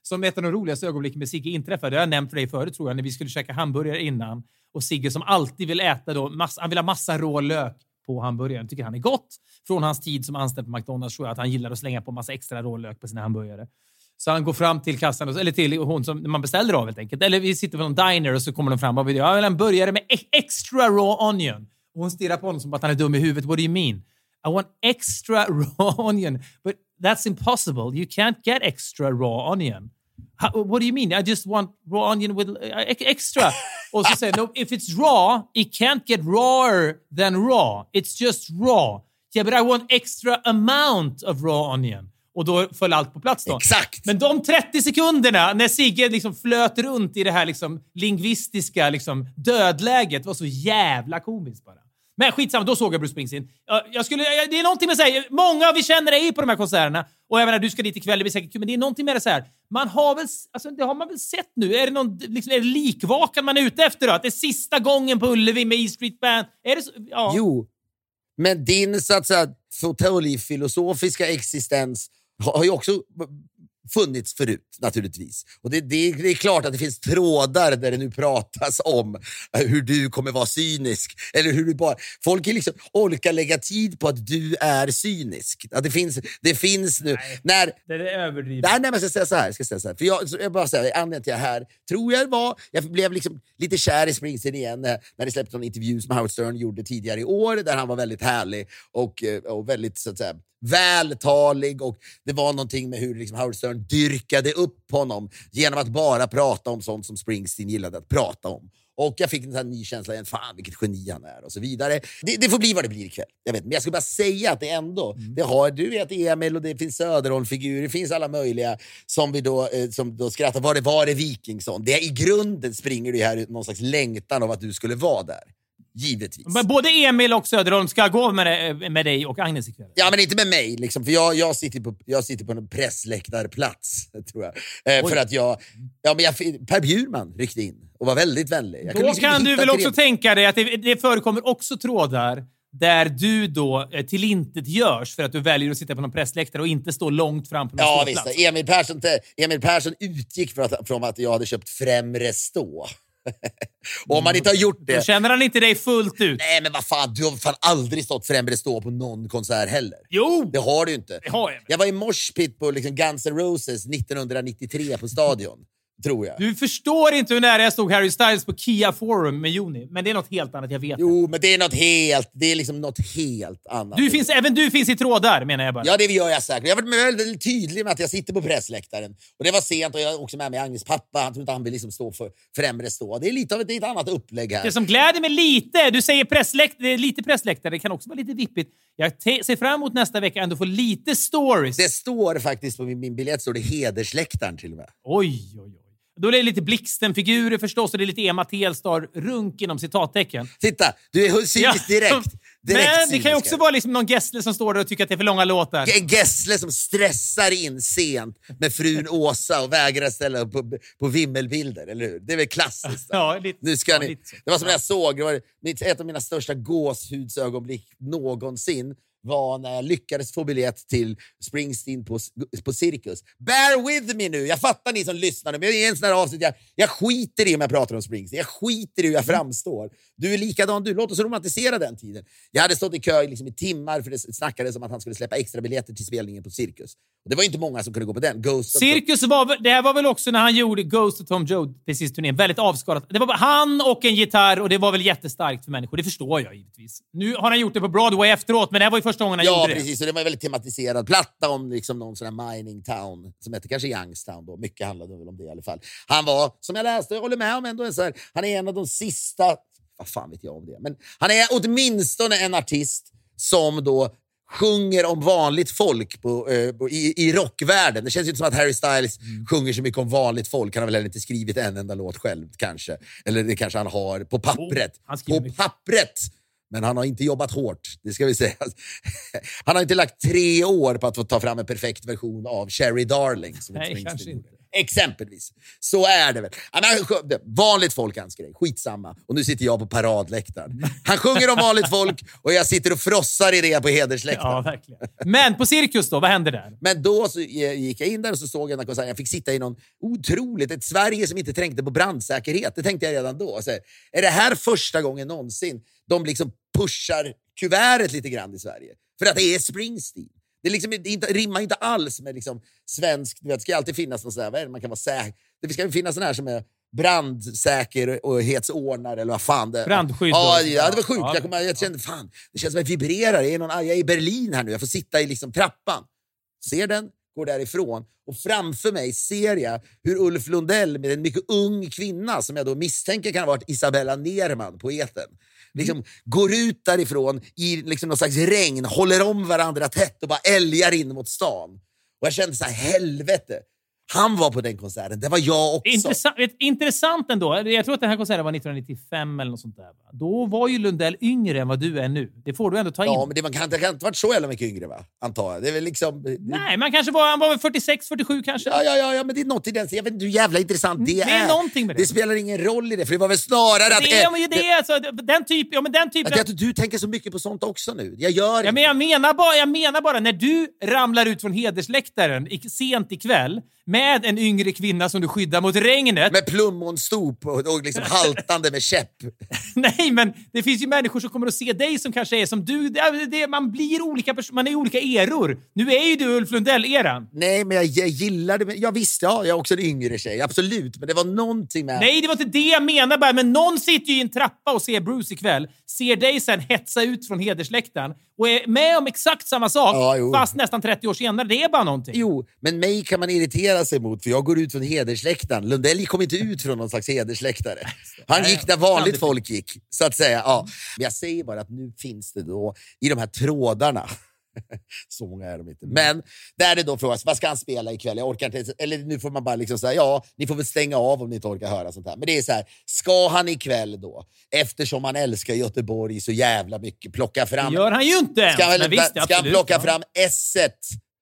som ett av de roligaste ögonblicken med Sigge inträffade. Jag har nämnt för dig förut tror jag, när vi skulle käka hamburgare innan. Och Sigge som alltid vill äta då, massa, han vill ha massa rå lök på hamburgaren. Tycker han är gott. Från hans tid som anställd på McDonald's tror jag att han gillar att slänga på massa extra rå lök på sina hamburgare. Så han går fram till kassan, och, eller till hon som man beställer av helt enkelt. Eller vi sitter på någon diner och så kommer de fram och vill jag vill en burgare med extra raw onion. Och hon stirrar på honom som att han är dum i huvudet. What do you mean? I want extra raw onion. But that's impossible. You can't get extra raw onion. How, what do you mean? I just want raw onion with uh, extra. Och så säger no, if it's raw, it can't get rawer than raw. It's just raw. Yeah, but I want extra amount of raw onion. Och då föll allt på plats då.
Exakt.
Men de trettio sekunderna när Sigge liksom flöt runt i det här liksom lingvistiska liksom dödläget var så jävla komiskt bara. Men skitsamma, då såg jag Bruce Springsteen. Jag skulle, det är någonting med att säga, många av vi känner dig på de här konserterna. Och jag menar, du ska dit ikväll, det blir säkert kul. Men det är någonting med det så här. Man har väl, alltså det har man väl sett nu. Är det någon, liksom, är det likvakan man är ute efter då? Att det är sista gången på Ullevi med E Street Band. Är det så? Ja.
Jo, men din så att säga filosofiska existens har ju också funnits förut, naturligtvis. Och det, det, det är klart att det finns trådar där det nu pratas om hur du kommer vara cynisk. Eller hur du bara... Folk är liksom orkar lägga tid på att du är cynisk. Att det finns, det finns nu...
Nej,
när,
det är överdrivet.
Nej, nej, men jag ska säga så här. Jag ska säga så här. För jag, jag bara säger, anledningen till jag här, tror jag var... Jag blev liksom lite kär i Springsteen igen när, när det släppte en intervju som Howard Stern gjorde tidigare i år, där han var väldigt härlig och, och väldigt, så att säga, vältalig, och det var någonting med hur liksom Howard Stern dyrkade upp honom genom att bara prata om sånt som Springsteen gillade att prata om. Och jag fick en sån här ny känsla igen, fan vilket geni han är och så vidare. Det, det får bli vad det blir ikväll. Jag vet, men jag skulle bara säga att det ändå, mm. det har, du vet Emil och det finns Söderholm-figurer, det finns alla möjliga som vi då, eh, som då skrattar, var det var det Wikingsson. Det är i grunden springer det här ut någon slags längtan av att du skulle vara där. Givetvis.
Men både Emil och Söderholm ska gå med, det, med dig och Agnes ikväll.
Ja, men inte med mig liksom, för jag, jag, sitter, på, jag sitter på en pressläktarplats, tror jag. Eh, för att jag, ja, men jag... Per Bjurman ryckte in och var väldigt vänlig. Jag
då
liksom
kan du väl också
tre...
tänka dig att det, det förekommer också trådar där du då eh, till intet görs för att du väljer att sitta på någon pressläktare och inte stå långt fram på någon
ja,
ståplats.
Visst, Emil Persson, Emil Persson utgick från att, från att jag hade köpt främre stå. Och om man inte har gjort det...
Då känner han inte dig fullt ut.
Nej, men vad fan, du har fan aldrig stått främre stå på någon konsert heller.
Jo!
Det har du inte.
Det har jag.
Jag var i Moshpit på liksom Guns N' Roses nittonhundranittiotre på Stadion. Tror jag.
Du förstår inte hur nära jag stod Harry Styles på Kia Forum med Juni. Men det är något helt annat, jag vet.
Jo, men det är något helt... Det är liksom något helt annat.
Du finns, även du finns i trådar, menar jag bara.
Ja, det gör jag säkert. Jag har varit väldigt tydlig med att jag sitter på pressläktaren. Och det var sent, och jag är också med med Agnes pappa. Han tror inte han vill liksom stå för främre stå. Det är lite av ett, ett annat upplägg här.
Det som gläder mig lite, du säger pressläktare, det är lite pressläktare. Det kan också vara lite vippigt. Jag te- ser fram emot nästa vecka ändå få lite stories.
Det står faktiskt på min, min biljett, står det hedersläktaren till och med.
Oj, oj, oj. Då är det lite Blixten-figurer förstås, och det är lite Emma Telstar runk inom citattecken.
Titta, du är cynisk
ja.
direkt. direkt.
Men det kan ju också vara liksom någon Gessle som står där och tycker att det är för långa låtar.
En Gessle som stressar in sent med frun Åsa och vägrar ställa upp på, på vimmelbilder, eller hur? Det är väl klassiskt.
Ja, lite,
nu ska
ja,
ni,
lite så.
Det var som jag såg, det var ett av mina största gåshudsögonblick någonsin. Var när jag lyckades få biljett till Springsteen på, på Cirkus. Bear with me nu, jag fattar ni som lyssnar, men jag är en sån här avsnitt, jag, jag skiter i om jag pratar om Springsteen, jag skiter i hur jag framstår. Du är likadan, du, låt oss romantisera den tiden. Jag hade stått i kö liksom i timmar, för det snackades om att han skulle släppa extra biljetter till spelningen på Cirkus. Och det var inte många som kunde gå på den. Ghost
Cirkus var, det här var väl också när han gjorde Ghost of Tom Joad precis turnén, väldigt avskalat. Det var bara han och en gitarr, och det var väl jättestarkt för människor, det förstår jag givetvis. Nu har han gjort det på Broadway efteråt, men det här var ju första gången han
ja,
gjorde det.
Ja, precis, och det var en väldigt tematiserad platta om liksom någon sån här mining town som heter kanske Youngstown då. Mycket handlade väl om det i alla fall. Han var, som jag läste, jag håller med om ändå, en så här, han är en av de sista, vad fan vet jag om det, men han är åtminstone en artist som då sjunger om vanligt folk på, eh, på, i, i rockvärlden. Det känns ju inte som att Harry Styles mm. sjunger så mycket om vanligt folk. Han har väl heller inte skrivit en enda låt själv, kanske. Eller det kanske han har på pappret. Oh, på mycket. pappret! Men han har inte jobbat hårt, det ska vi säga. Han har inte lagt tre år på att få ta fram en perfekt version av Cherry Darling. Som
Nej, kanske inte.
Exempelvis. Så är det väl. Vanligt folk önskar dig, skitsamma. Och nu sitter jag på paradläktaren. Han sjunger om vanligt folk och jag sitter och frossar i det på hedersläktaren.
Ja, verkligen. Men på Cirkus då, vad hände där?
Men då så gick jag in där och så såg jag en konsert. Jag fick sitta i någon otroligt, ett Sverige som inte tänkte på brandsäkerhet. Det tänkte jag redan då. Så, är det här första gången någonsin de liksom pushar kuvertet lite grann i Sverige? För att det är Springsteen. Det, är liksom, det inte, rimmar inte alls med liksom svensk, du vet, det ska alltid finnas något sådär, man kan vara säker. Det ska finnas sån här som är brandsäkerhetsordnare eller vad fan det är.
Brandskydd.
Ja, ja, det var sjukt.
Ja,
jag, kom, jag kände, fan, det känns som att jag vibrerar. Jag är, någon, jag är i Berlin här nu, jag får sitta i liksom trappan. Ser den, går därifrån. Och framför mig ser jag hur Ulf Lundell med en mycket ung kvinna, som jag då misstänker kan ha varit Isabella Nerman, poeten, liksom mm. går ut därifrån i liksom någon slags regn, håller om varandra tätt och bara älgar in mot stan. Och jag kände så här, helvete. Han var på den konserten. Det var jag också.
Intressant, intressant ändå. Jag tror att den här konserten var nittonhundranittiofem eller något sånt där. Då var ju Lundell yngre än vad du är nu. Det får du ändå ta in.
Ja, men det, man kan, det kan inte varit så jävla mycket yngre, va? Antar jag. Det är väl liksom... Det...
Nej, man kanske var, han var väl fyrtiosex, fyrtiosju kanske.
Ja, ja, ja, ja, men det är något i den. Jag vet inte hur jävla intressant det,
det är. Det är någonting med det.
Det spelar ingen roll i det, för det var väl snarare att...
Det är, men det är alltså, den typ, ja, men den typen...
Att, att du tänker så mycket på sånt också nu. Jag gör
ja, men jag menar bara, jag menar bara, när du ramlar ut från hedersläktaren sent ikväll med en yngre kvinna som du skyddar mot regnet.
Med plommonstop och, och liksom haltande med käpp.
Nej, men det finns ju människor som kommer att se dig som kanske är som du. Det, det, man blir olika personer, man är olika eror. Nu är ju du Ulf Lundell-eran.
Nej, men jag, jag gillar det. Jag visste, ja, jag är också en yngre tjej. Absolut, men det var någonting med...
Nej, det var inte det jag menar bara. Men någon sitter ju i en trappa och ser Bruce ikväll. Ser dig sen hetsa ut från hedersläktaren. Och är med om exakt samma sak. Ja, fast nästan trettio år senare. Det är bara någonting.
Jo, men mig kan man irritera sig mot. För jag går ut från hedersläktaren. Lundell kom inte ut från någon slags hedersläktare. Han gick där vanligt folk gick. Så att säga, ja. Men jag säger bara att nu finns det då i de här trådarna. Så många är de inte. Men där är det då frågan, vad ska han spela ikväll? Jag orkar inte, eller nu får man bara liksom säga, ja, ni får väl stänga av om ni inte orkar höra sånt här. Men det är så här, ska han ikväll då, eftersom han älskar Göteborg så jävla mycket, plocka fram...
Det gör han ju inte ens.
Ska han,
visst,
ska han plocka fram esset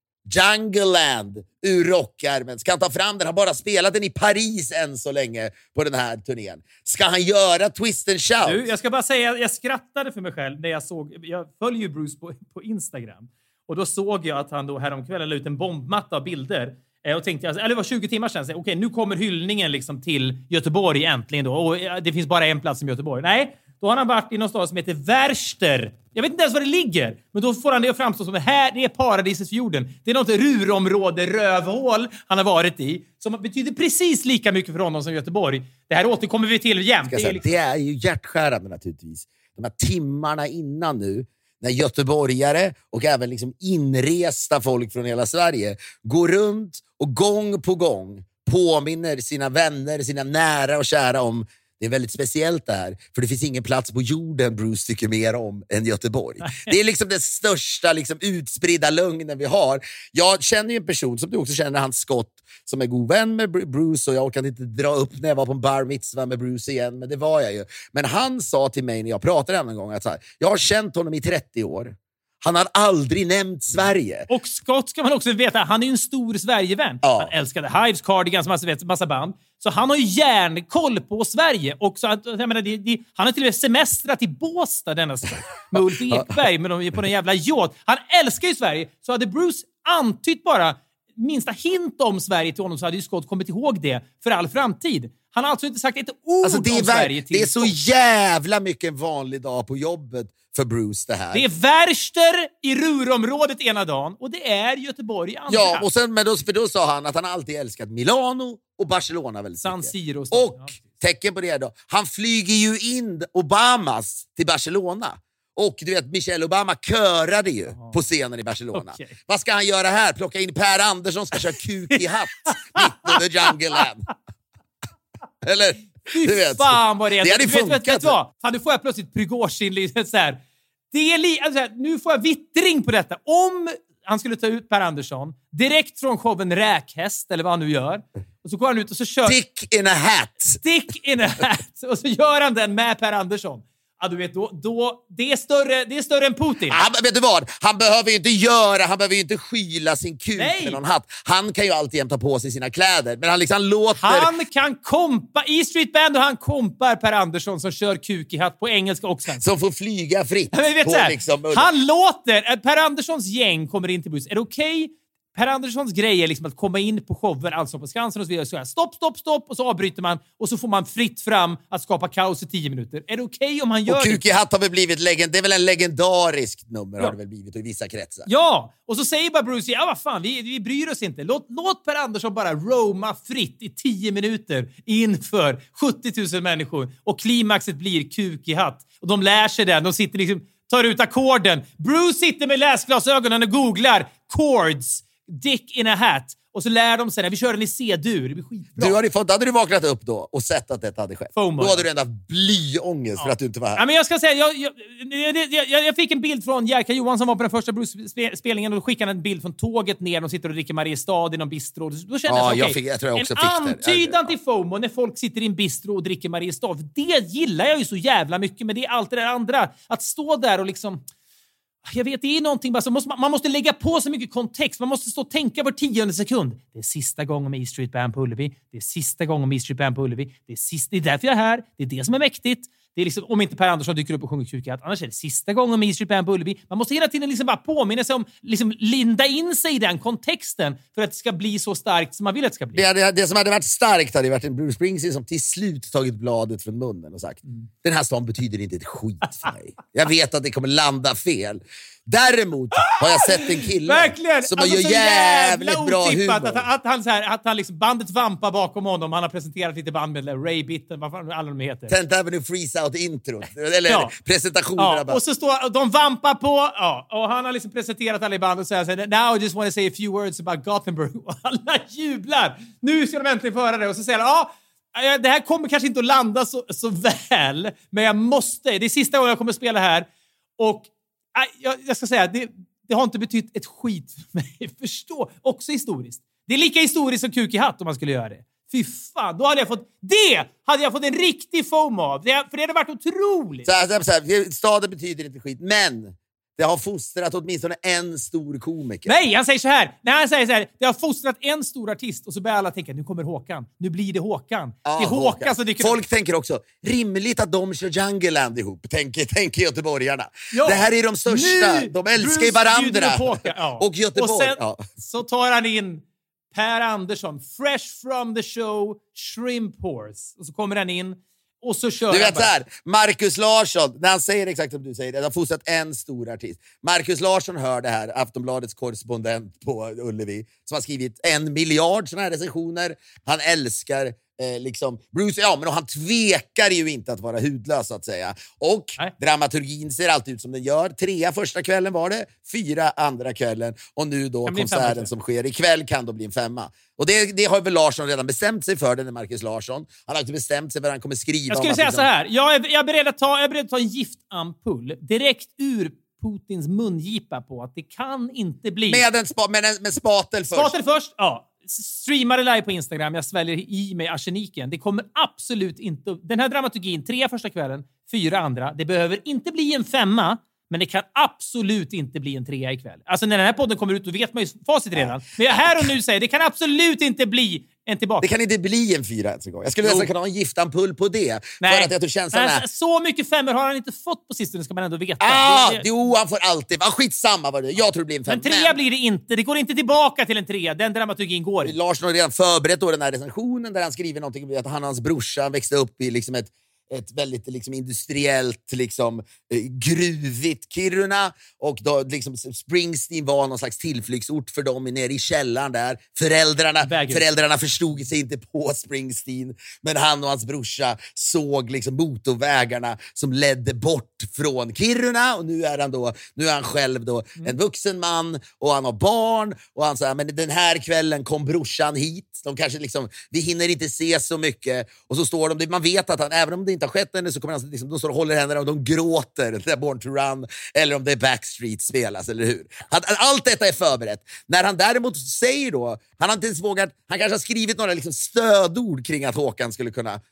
Jungleland ur rockärmen? Ska han ta fram den? Han har bara spelat den i Paris än så länge på den här turnén. Ska han göra Twist and Shout?
Du, jag ska bara säga, jag skrattade för mig själv när jag såg, jag följer ju Bruce på, på Instagram. Och då såg jag att han då häromkvällen la ut en bombmatta av bilder. Och tänkte, eller det var tjugo timmar sedan, okej, okay, nu kommer hyllningen liksom till Göteborg äntligen då. Och det finns bara en plats som Göteborg. Nej, då har han varit i någon stad som heter Värster. Jag vet inte ens var det ligger. Men då får han det att framstå som att här, det är paradisets fjorden. Det är något rurområde, rövhål han har varit i. Som betyder precis lika mycket för honom som Göteborg. Det här återkommer vi till jämt.
Det är, liksom... det är ju hjärtskärande naturligtvis. De här timmarna innan nu, när göteborgare och även liksom inresta folk från hela Sverige går runt och gång på gång påminner sina vänner, sina nära och kära om det är väldigt speciellt det här, för det finns ingen plats på jorden Bruce tycker mer om än Göteborg. Det är liksom den största liksom, utspridda lögnen vi har. Jag känner ju en person som du också känner, Hans Scott, som är god vän med Bruce, och jag kan inte dra upp när jag var på en bar mitzvah med Bruce igen, men det var jag ju. Men han sa till mig när jag pratade en gång att så här, jag har känt honom i trettio år. Han har aldrig nämnt Sverige.
Och Scott ska man också veta, han är ju en stor Sverigevän. Ja. Han älskade Hives, Cardigans, massa, massa band. Så han har ju järnkoll på Sverige. Och så att, jag menar, det, det, han har till och med semestrat i Båstad denna stad. Med Ulf Ekberg med dem, på den jävla yacht. Han älskar ju Sverige. Så hade Bruce antytt bara minsta hint om Sverige till honom, så hade ju Scott kommit ihåg det för all framtid. Han har alltså inte sagt ett ord alltså,
det är
om Sverige till
Det är så jävla mycket en vanlig dag på jobbet för Bruce det här.
Det är Värster i Rurområdet ena dagen och det är Göteborg andra.
Ja, och sen, men då, för då sa han att han alltid älskat Milano och Barcelona väldigt
San Siro.
Och ja, tecken på det då, han flyger ju in Obamas till Barcelona. Och du vet, Michelle Obama körade ju Aha. på scenen i Barcelona. Okay. Vad ska han göra här? Plocka in Per Andersson ska köra kuk i hatt mitt under Jungleland. Eller, du vet.
Fan vad det är.
Det hade
du
funkat.
Vet, vet, vet vad? Fan, nu får jag plötsligt Prigozhin lite så här. Det är li- alltså, nu får jag vittring på detta. Om han skulle ta ut Per Andersson direkt från showen Räkhäst, eller vad han nu gör. Och så går han ut och så kör...
Stick in a hat.
Stick in a hat. Och så gör han den med Per Andersson. Ja, du vet, då, då, det, är större, det är större än Putin.
Han, vet du vad? Han behöver ju inte göra, han behöver ju inte skyla sin kuk
Nej.
med någon hatt. Han kan ju alltid ta på sig sina kläder, men han liksom låter...
Han kan kompa, i Street Band och han kompar Per Andersson som kör kuk i hatt på engelska och svenska.
Som får flyga fritt.
Men vet
på,
så här,
liksom,
han låter, Per Anderssons gäng kommer in till bussen. Är det okej? Okay? Per Anderssons grej är liksom att komma in på showen, alltså på Skansen och så vidare. Så här, stopp, stopp, stopp. Och så avbryter man. Och så får man fritt fram att skapa kaos i tio minuter. Är det okej okay om han gör
och
det?
Kuk i hatt har väl blivit legend. Det är väl en legendarisk nummer
ja.
har det väl blivit i vissa kretsar.
Ja, och så säger bara Bruce, ja vad fan, vi, vi bryr oss inte. Låt, låt Per Andersson bara roama fritt i tio minuter inför sjuttio tusen människor. Och klimaxet blir Kuk i hatt. Och de lär sig den. De sitter liksom, tar ut ackorden. Bruce sitter med läsglasögonen och googlar chords. Dick in a hat. Och så lär de sig när vi kör den i C-dur. Det blir skitbra.
Du hade, fått, hade du vaknat upp då och sett att detta hade skett?
FOMO,
då hade du ändå haft blyångest ja. för att du inte var här.
Ja, men jag ska säga, jag, jag, jag, jag, jag fick en bild från Jerka Johansson som var på den första Bruce-spelningen och då skickade han en bild från tåget ner. De sitter och dricker Mariestad i någon bistro. Då kände
ja,
jag så,
jag,
okay,
fick, jag tror jag också
en
fick det.
antydan till FOMO när folk sitter i en bistro och dricker Mariestad. För det gillar jag ju så jävla mycket, men det är allt det där andra. Att stå där och liksom... Jag vet, det är någonting bara så måste man, man måste lägga på så mycket kontext. Man måste stå och tänka var tionde sekund. Det är sista gången med E Street Band på Ullevi. Det är sista gången med E Street Band på Ullevi. Det är, sista, det är därför jag är här. Det är det som är mäktigt. Det är liksom, om inte Per Andersson dyker upp och sjunger Kuk i hatt. Annars är det sista gången med E Street Band på Ullevi. Man måste hela tiden liksom bara påminna sig om, liksom linda in sig i den kontexten för att det ska bli så starkt som man vill att det ska bli.
Det, det, det som hade varit starkt hade varit en Bruce Springsteen som till slut tagit bladet från munnen och sagt mm. den här stan betyder inte ett skit för mig. Jag vet att det kommer landa fel. Däremot har jag sett en kille
verkligen.
som
alltså,
gör jävligt bra humor.
Att, att han, så här, att han liksom bandet vampar bakom honom. Han har presenterat lite band med Ray Bitten, vad fan alla de heter.
tenth Avenue Freeze Out intro. Eller
ja.
presentationerna.
Ja. Och så står de vampar på. Ja. Och han har liksom presenterat alla i bandet och säger så här, now I just want to say a few words about Gothenburg. Och alla jublar. Nu ska de äntligen få höra det. Och så säger han, ja, det här kommer kanske inte att landa så, så väl. Men jag måste. Det är sista gången jag kommer att spela här. Och Jag, jag ska säga, det, det har inte betytt ett skit för mig. Förstå. Också historiskt. Det är lika historiskt som Kuk i hatt om man skulle göra det. Fy fan, då hade jag fått... Det hade jag fått en riktig FOMO av. Det, för det hade varit otroligt.
Så här, så här, staden betyder inte skit, men det har fostrat åtminstone en stor komiker.
Nej, han säger så här. Nej, han säger så här. Det har fostrat en stor artist och så börjar alla tänka, nu kommer Håkan. Nu blir det Håkan.
Ja,
det är Håkan, Håkan. Så dyker
folk tänker också, rimligt att de kör Jungle Land ihop, tänker, tänker göteborgarna.
Ja,
det här är de största. De älskar ju varandra.
Ja.
Och Göteborg.
Och sen
ja.
så tar han in Per Andersson, fresh from the show, Shrimp Horse. Och så kommer han in. Och så kör
du vet
bara.
Så här, Marcus Larsson, när han säger exakt som du säger, det har fostrat en stor artist. Marcus Larsson hör det här, Aftonbladets korrespondent på Ullevi, som har skrivit en miljard såna här recensioner. Han älskar eh, liksom Bruce, ja, men han tvekar ju inte att vara hudlös så att säga. Och Nej. dramaturgin ser alltid ut som den gör. Trea första kvällen var det, fyra andra kvällen och nu då konserten som sker ikväll kan då bli en femma. Och det, det har väl Larsson redan bestämt sig för, den är Marcus Larsson. Han har inte bestämt sig vad han kommer skriva.
Jag skulle
om
säga
liksom...
så här. Jag är, jag, är beredd att ta, jag är beredd att ta en giftampull direkt ur Putins mungipa på att det kan inte bli...
Med en, spa, med en med spatel först.
Spatel först, ja. Streama det live på Instagram. Jag sväljer i mig arseniken. Det kommer absolut inte... Den här dramaturgin, tre första kvällen, fyra andra. Det behöver inte bli en femma. Men det kan absolut inte bli en trea ikväll. Alltså när den här podden kommer ut, då vet man ju facit redan. Men jag här och nu säger, det kan absolut inte bli en tillbaka.
Det kan inte bli en fyra ens en gång. Jag skulle nästan kunna ha en giftampull på det.
Nej.
För att jag tror känslan är...
Så mycket femmer har han inte fått på sistone, ska man ändå veta.
Ah,
det, det...
Jo, han får alltid... Ah, skitsamma vad det är. Jag tror det blir en fem.
Men trea men... blir det inte. Det går inte tillbaka till en trea. Den dramaturgin går.
Larsson har redan förberett då den här recensionen där han skriver någonting om att han och hans brorsa växte upp i liksom ett ett väldigt liksom industriellt liksom eh, gruvigt Kiruna och då liksom Springsteen var någon slags tillflyktsort för dem nere i källaren där. Föräldrarna föräldrarna förstod sig inte på Springsteen, men han och hans brorsa såg liksom motorvägarna som ledde bort från Kiruna och nu är han då nu är han själv då mm. en vuxen man och han har barn och han säger men den här kvällen kom brorsan hit. De kanske liksom vi hinner inte se så mycket och så står de man vet att han även om det inte har skett ännu så kommer han liksom, de står och håller händerna och de gråter det är Born to Run eller om det är Backstreet spelas, eller hur? Allt detta är förberett. När han däremot säger då, han har inte ens vågat, han kanske har skrivit några liksom stödord kring att Håkan skulle kunna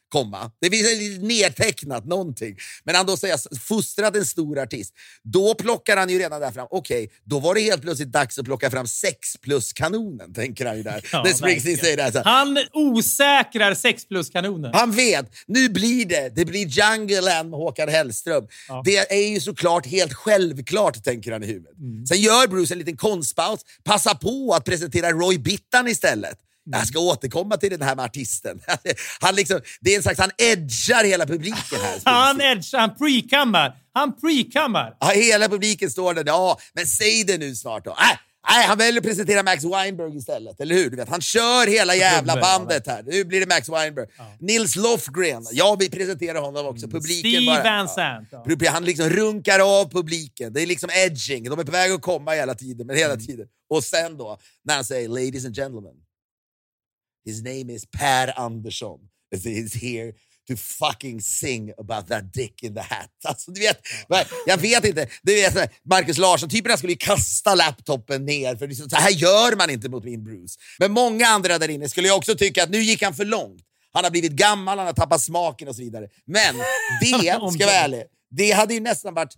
komma. Det finns lite nedtecknat någonting. Men han då säger fostrat en stor artist. Då plockar han ju redan där fram. Okej, okay, då var det helt plötsligt dags att plocka fram sex plus kanonen, tänker han ju där.
Ja,
det Springsteen säger där. Så.
Han osäkrar sex plus kanonen.
Han vet, nu blir det. Det blir Jungle Land med Håkan Hellström. Ja. Det är ju såklart helt självklart, tänker han i huvudet. Mm. Sen gör Bruce en liten konstpaus. Passa på att presentera Roy Bittan istället. Jag ska återkomma till den här med artisten. Han liksom, det är en slags, han edgar hela publiken här.
Han edgar, han pre-kammar. Han pre-kammar.
Ja, hela publiken står där. Ja, men säg det nu snart då. Äh, Nej, han väljer att presentera Max Weinberg istället, eller hur? Du vet, han kör hela jävla bandet här. Nu blir det Max Weinberg. Ja. Nils Lofgren, ja, vi presenterar honom också. Publiken
Steve
bara,
Van Sant.
Ja. Han liksom runkar av publiken. Det är liksom edging. De är på väg att komma hela tiden, men hela mm. tiden. Och sen då, när han säger, ladies and gentlemen, his name is Per Andersson. He's here to fucking sing about that dick in the hat. Alltså, du vet, jag vet inte. Du vet, Marcus Larsson, typerna skulle ju kasta laptopen ner. För liksom, så här gör man inte mot min Bruce. Men många andra där inne skulle jag också tycka att nu gick han för långt. Han har blivit gammal, han har tappat smaken och så vidare. Men det, ska vara ärlig, det hade ju nästan varit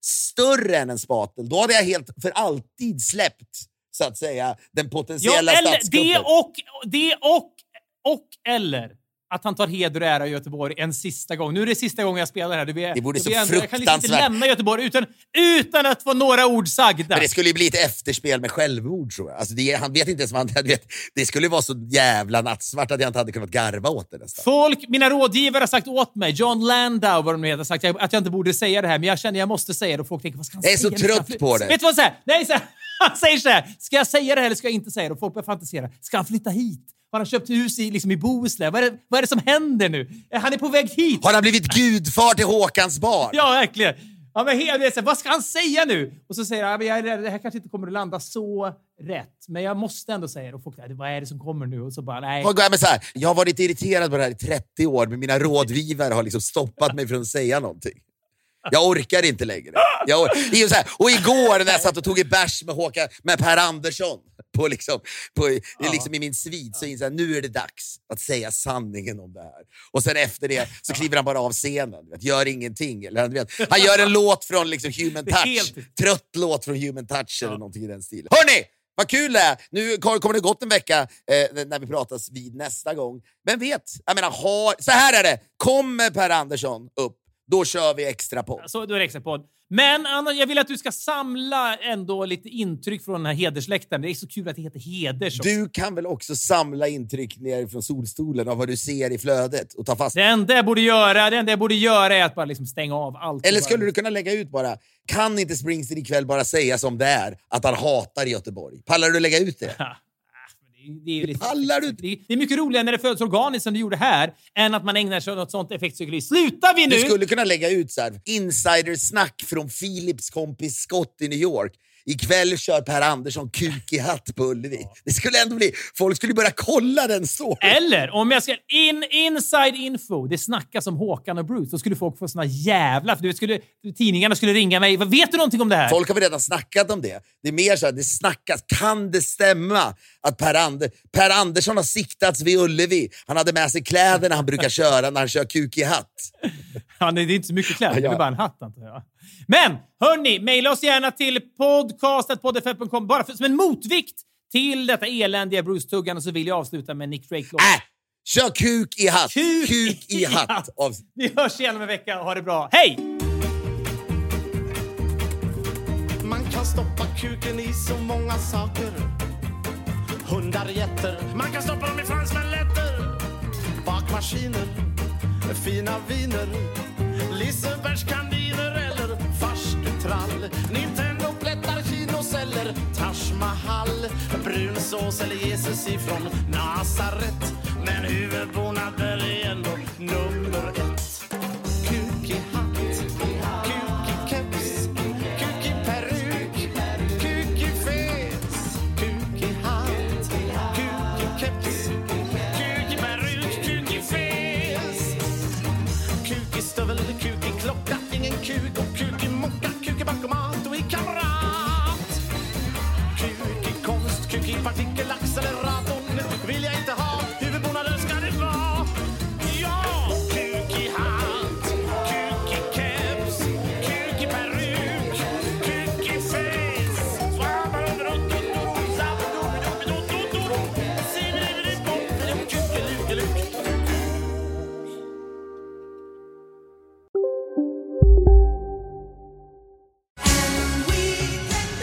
större än en spatel. Då hade jag helt för alltid släppt, så att säga, den potentiella
ja, eller,
statskuppen.
Det och, det och, och eller att han tar heder och ära i Göteborg en sista gång. Nu är det sista gången jag spelar här. Du vet,
det borde så
vet,
fruktansvärt.
Jag kan liksom inte lämna Göteborg utan, utan att få några ord sagda.
Men det skulle ju bli ett efterspel med självord, tror jag. Alltså det, han vet inte ens vad han vet. Det skulle vara så jävla nattsvart att jag inte hade kunnat garva åt det nästan.
Folk, mina rådgivare har sagt åt mig, John Landau vad de heter, har sagt att jag inte borde säga det här, men jag känner jag måste säga det och folk tänker, vad ska han
säga?
Jag
är så trött på det.
Vet du vad han säger? Nej, så här, han säger så här, ska jag säga det här eller ska jag inte säga det? Och folk börjar fantisera. Ska han flytta hit? Har han köpt hus i, liksom i Bohuslän? Vad är, det, vad är det som händer nu? Han är på väg hit.
Har han blivit gudfar till Håkans barn?
Ja, verkligen. Ja, men helt, så här, vad ska han säga nu? Och så säger han, jag, det här kanske inte kommer att landa så rätt. Men jag måste ändå säga det. Och folk säger, vad är det som kommer nu? Och så bara, nej.
Men så här, jag har varit irriterad på det här i trettio år. Men mina rådgivare har liksom stoppat mig från att säga någonting. Jag orkar inte längre. Jag or- så här, och igår när jag satt och tog ett bärs med, Håkan, med Per Andersson på liksom, på, ja. liksom i min svid, så insåg jag, nu är det dags att säga sanningen om det här. Och sen efter det så kliver han bara av scenen. Vet, gör ingenting. Eller, vet, han gör en låt från liksom Human Touch. Helt... Trött låt från Human Touch ja. Eller någonting i den stilen. Hörrni! Vad kul det är. Nu kommer det gått en vecka eh, när vi pratas vid nästa gång. Men vet, jag menar, har, så här är det. Kommer Per Andersson upp, då kör vi extra podd.
Så då är det extra podd. Men Anna, jag vill att du ska samla ändå lite intryck från den här hedersläktaren. Det är så kul att det heter heders.
Du kan väl också samla intryck ner från solstolen av vad du ser i flödet och ta fast.
Det enda jag borde göra, det enda jag borde göra är att bara liksom stänga av allt.
Eller skulle du kunna lägga ut bara, kan inte Springsteen ikväll bara säga som det är att han hatar Göteborg? Pallar du lägga ut det?
Det är, lite, det är mycket roligare när det föds organiskt som du gjorde här än att man ägnar sig åt något sånt effektpsykologi. Slutar vi nu?
Du skulle kunna lägga ut så här insidersnack från Philips kompis Scott i New York. Ikväll kör Per Andersson kuk i hatt på Ullevi. Ja. Det skulle ändå bli... Folk skulle börja kolla den så.
Eller om jag ska... In, inside info. Det snackas om Håkan och Bruce. Då skulle folk få såna jävla... För du skulle, tidningarna skulle ringa mig. Vet du någonting om det här?
Folk har väl redan snackat om det. Det är mer så här, det snackas. Kan det stämma att Per, And- Per Andersson har siktats vid Ullevi? Han hade med sig kläderna han brukar köra när han kör kuk i hatt.
Ja, nej, det är inte så mycket kläder. Det är bara en hatt, antar jag. Men, hörni, mejla oss gärna till podcastet podd f m punkt com bara för, som en motvikt till detta eländiga Bruce-tuggan. Och så vill jag avsluta med Nick Drake-låt.
Äh, kör kuk i hatt.
Kuk,
kuk i hatt. hatt. Av...
Vi hörs igen om en vecka. Ha det bra. Hej!
Man kan stoppa kuken i så många saker. Hundar, jätter. Man kan stoppa dem i fransmaletter. Bakmaskiner. Fina viner. Lisebergskandiner eller farstutrall. Nintendo plättar, kinoceller, Taj Mahal, brunsås eller Jesus ifrån Nazaret. Men huvudbonader är ändå nummer ett. Kuk i hatt, kuk i keps, kuk i peruk, kuk i fes. Kuk i hatt, kuk i keps, kuk i peruk, kuk i fes. Kuk i stövel, kuk i klocka, ingen kuk och kuk i mocka, kuk i bankomat och i kamrat. Kuk i konst, kuk i partikelacceleratorn vill jag inte ha, huvudbonader ska det vara. Ja!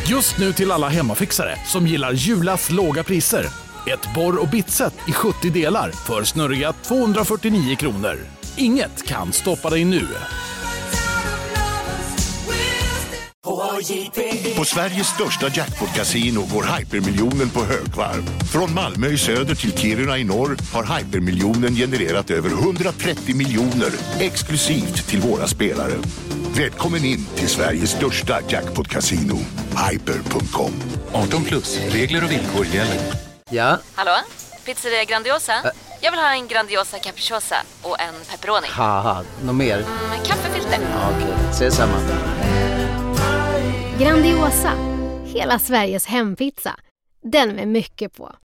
Just nu till alla hemmafixare som gillar Julas låga priser. Ett borr- och bitset i sjuttio delar för snurriga tvåhundrafyrtionio kronor. Inget kan stoppa dig nu.
På Sveriges största jackpot-casino går hypermiljonen på högvarv. Från Malmö i söder till Kiruna i norr har hypermiljonen genererat över hundratrettio miljoner exklusivt till våra spelare. Välkommen in till Sveriges största jackpot-casino, hyper punkt com.
arton plus, regler och villkor gäller.
Ja?
Hallå? Pizzeria Grandiosa? Ä Jag vill ha en Grandiosa capriciosa och en pepperoni.
Haha, något mer?
Mm, kaffefilter.
Ja, okej, okay. Ses samma.
Grandiosa, hela Sveriges hempizza. Den med mycket på.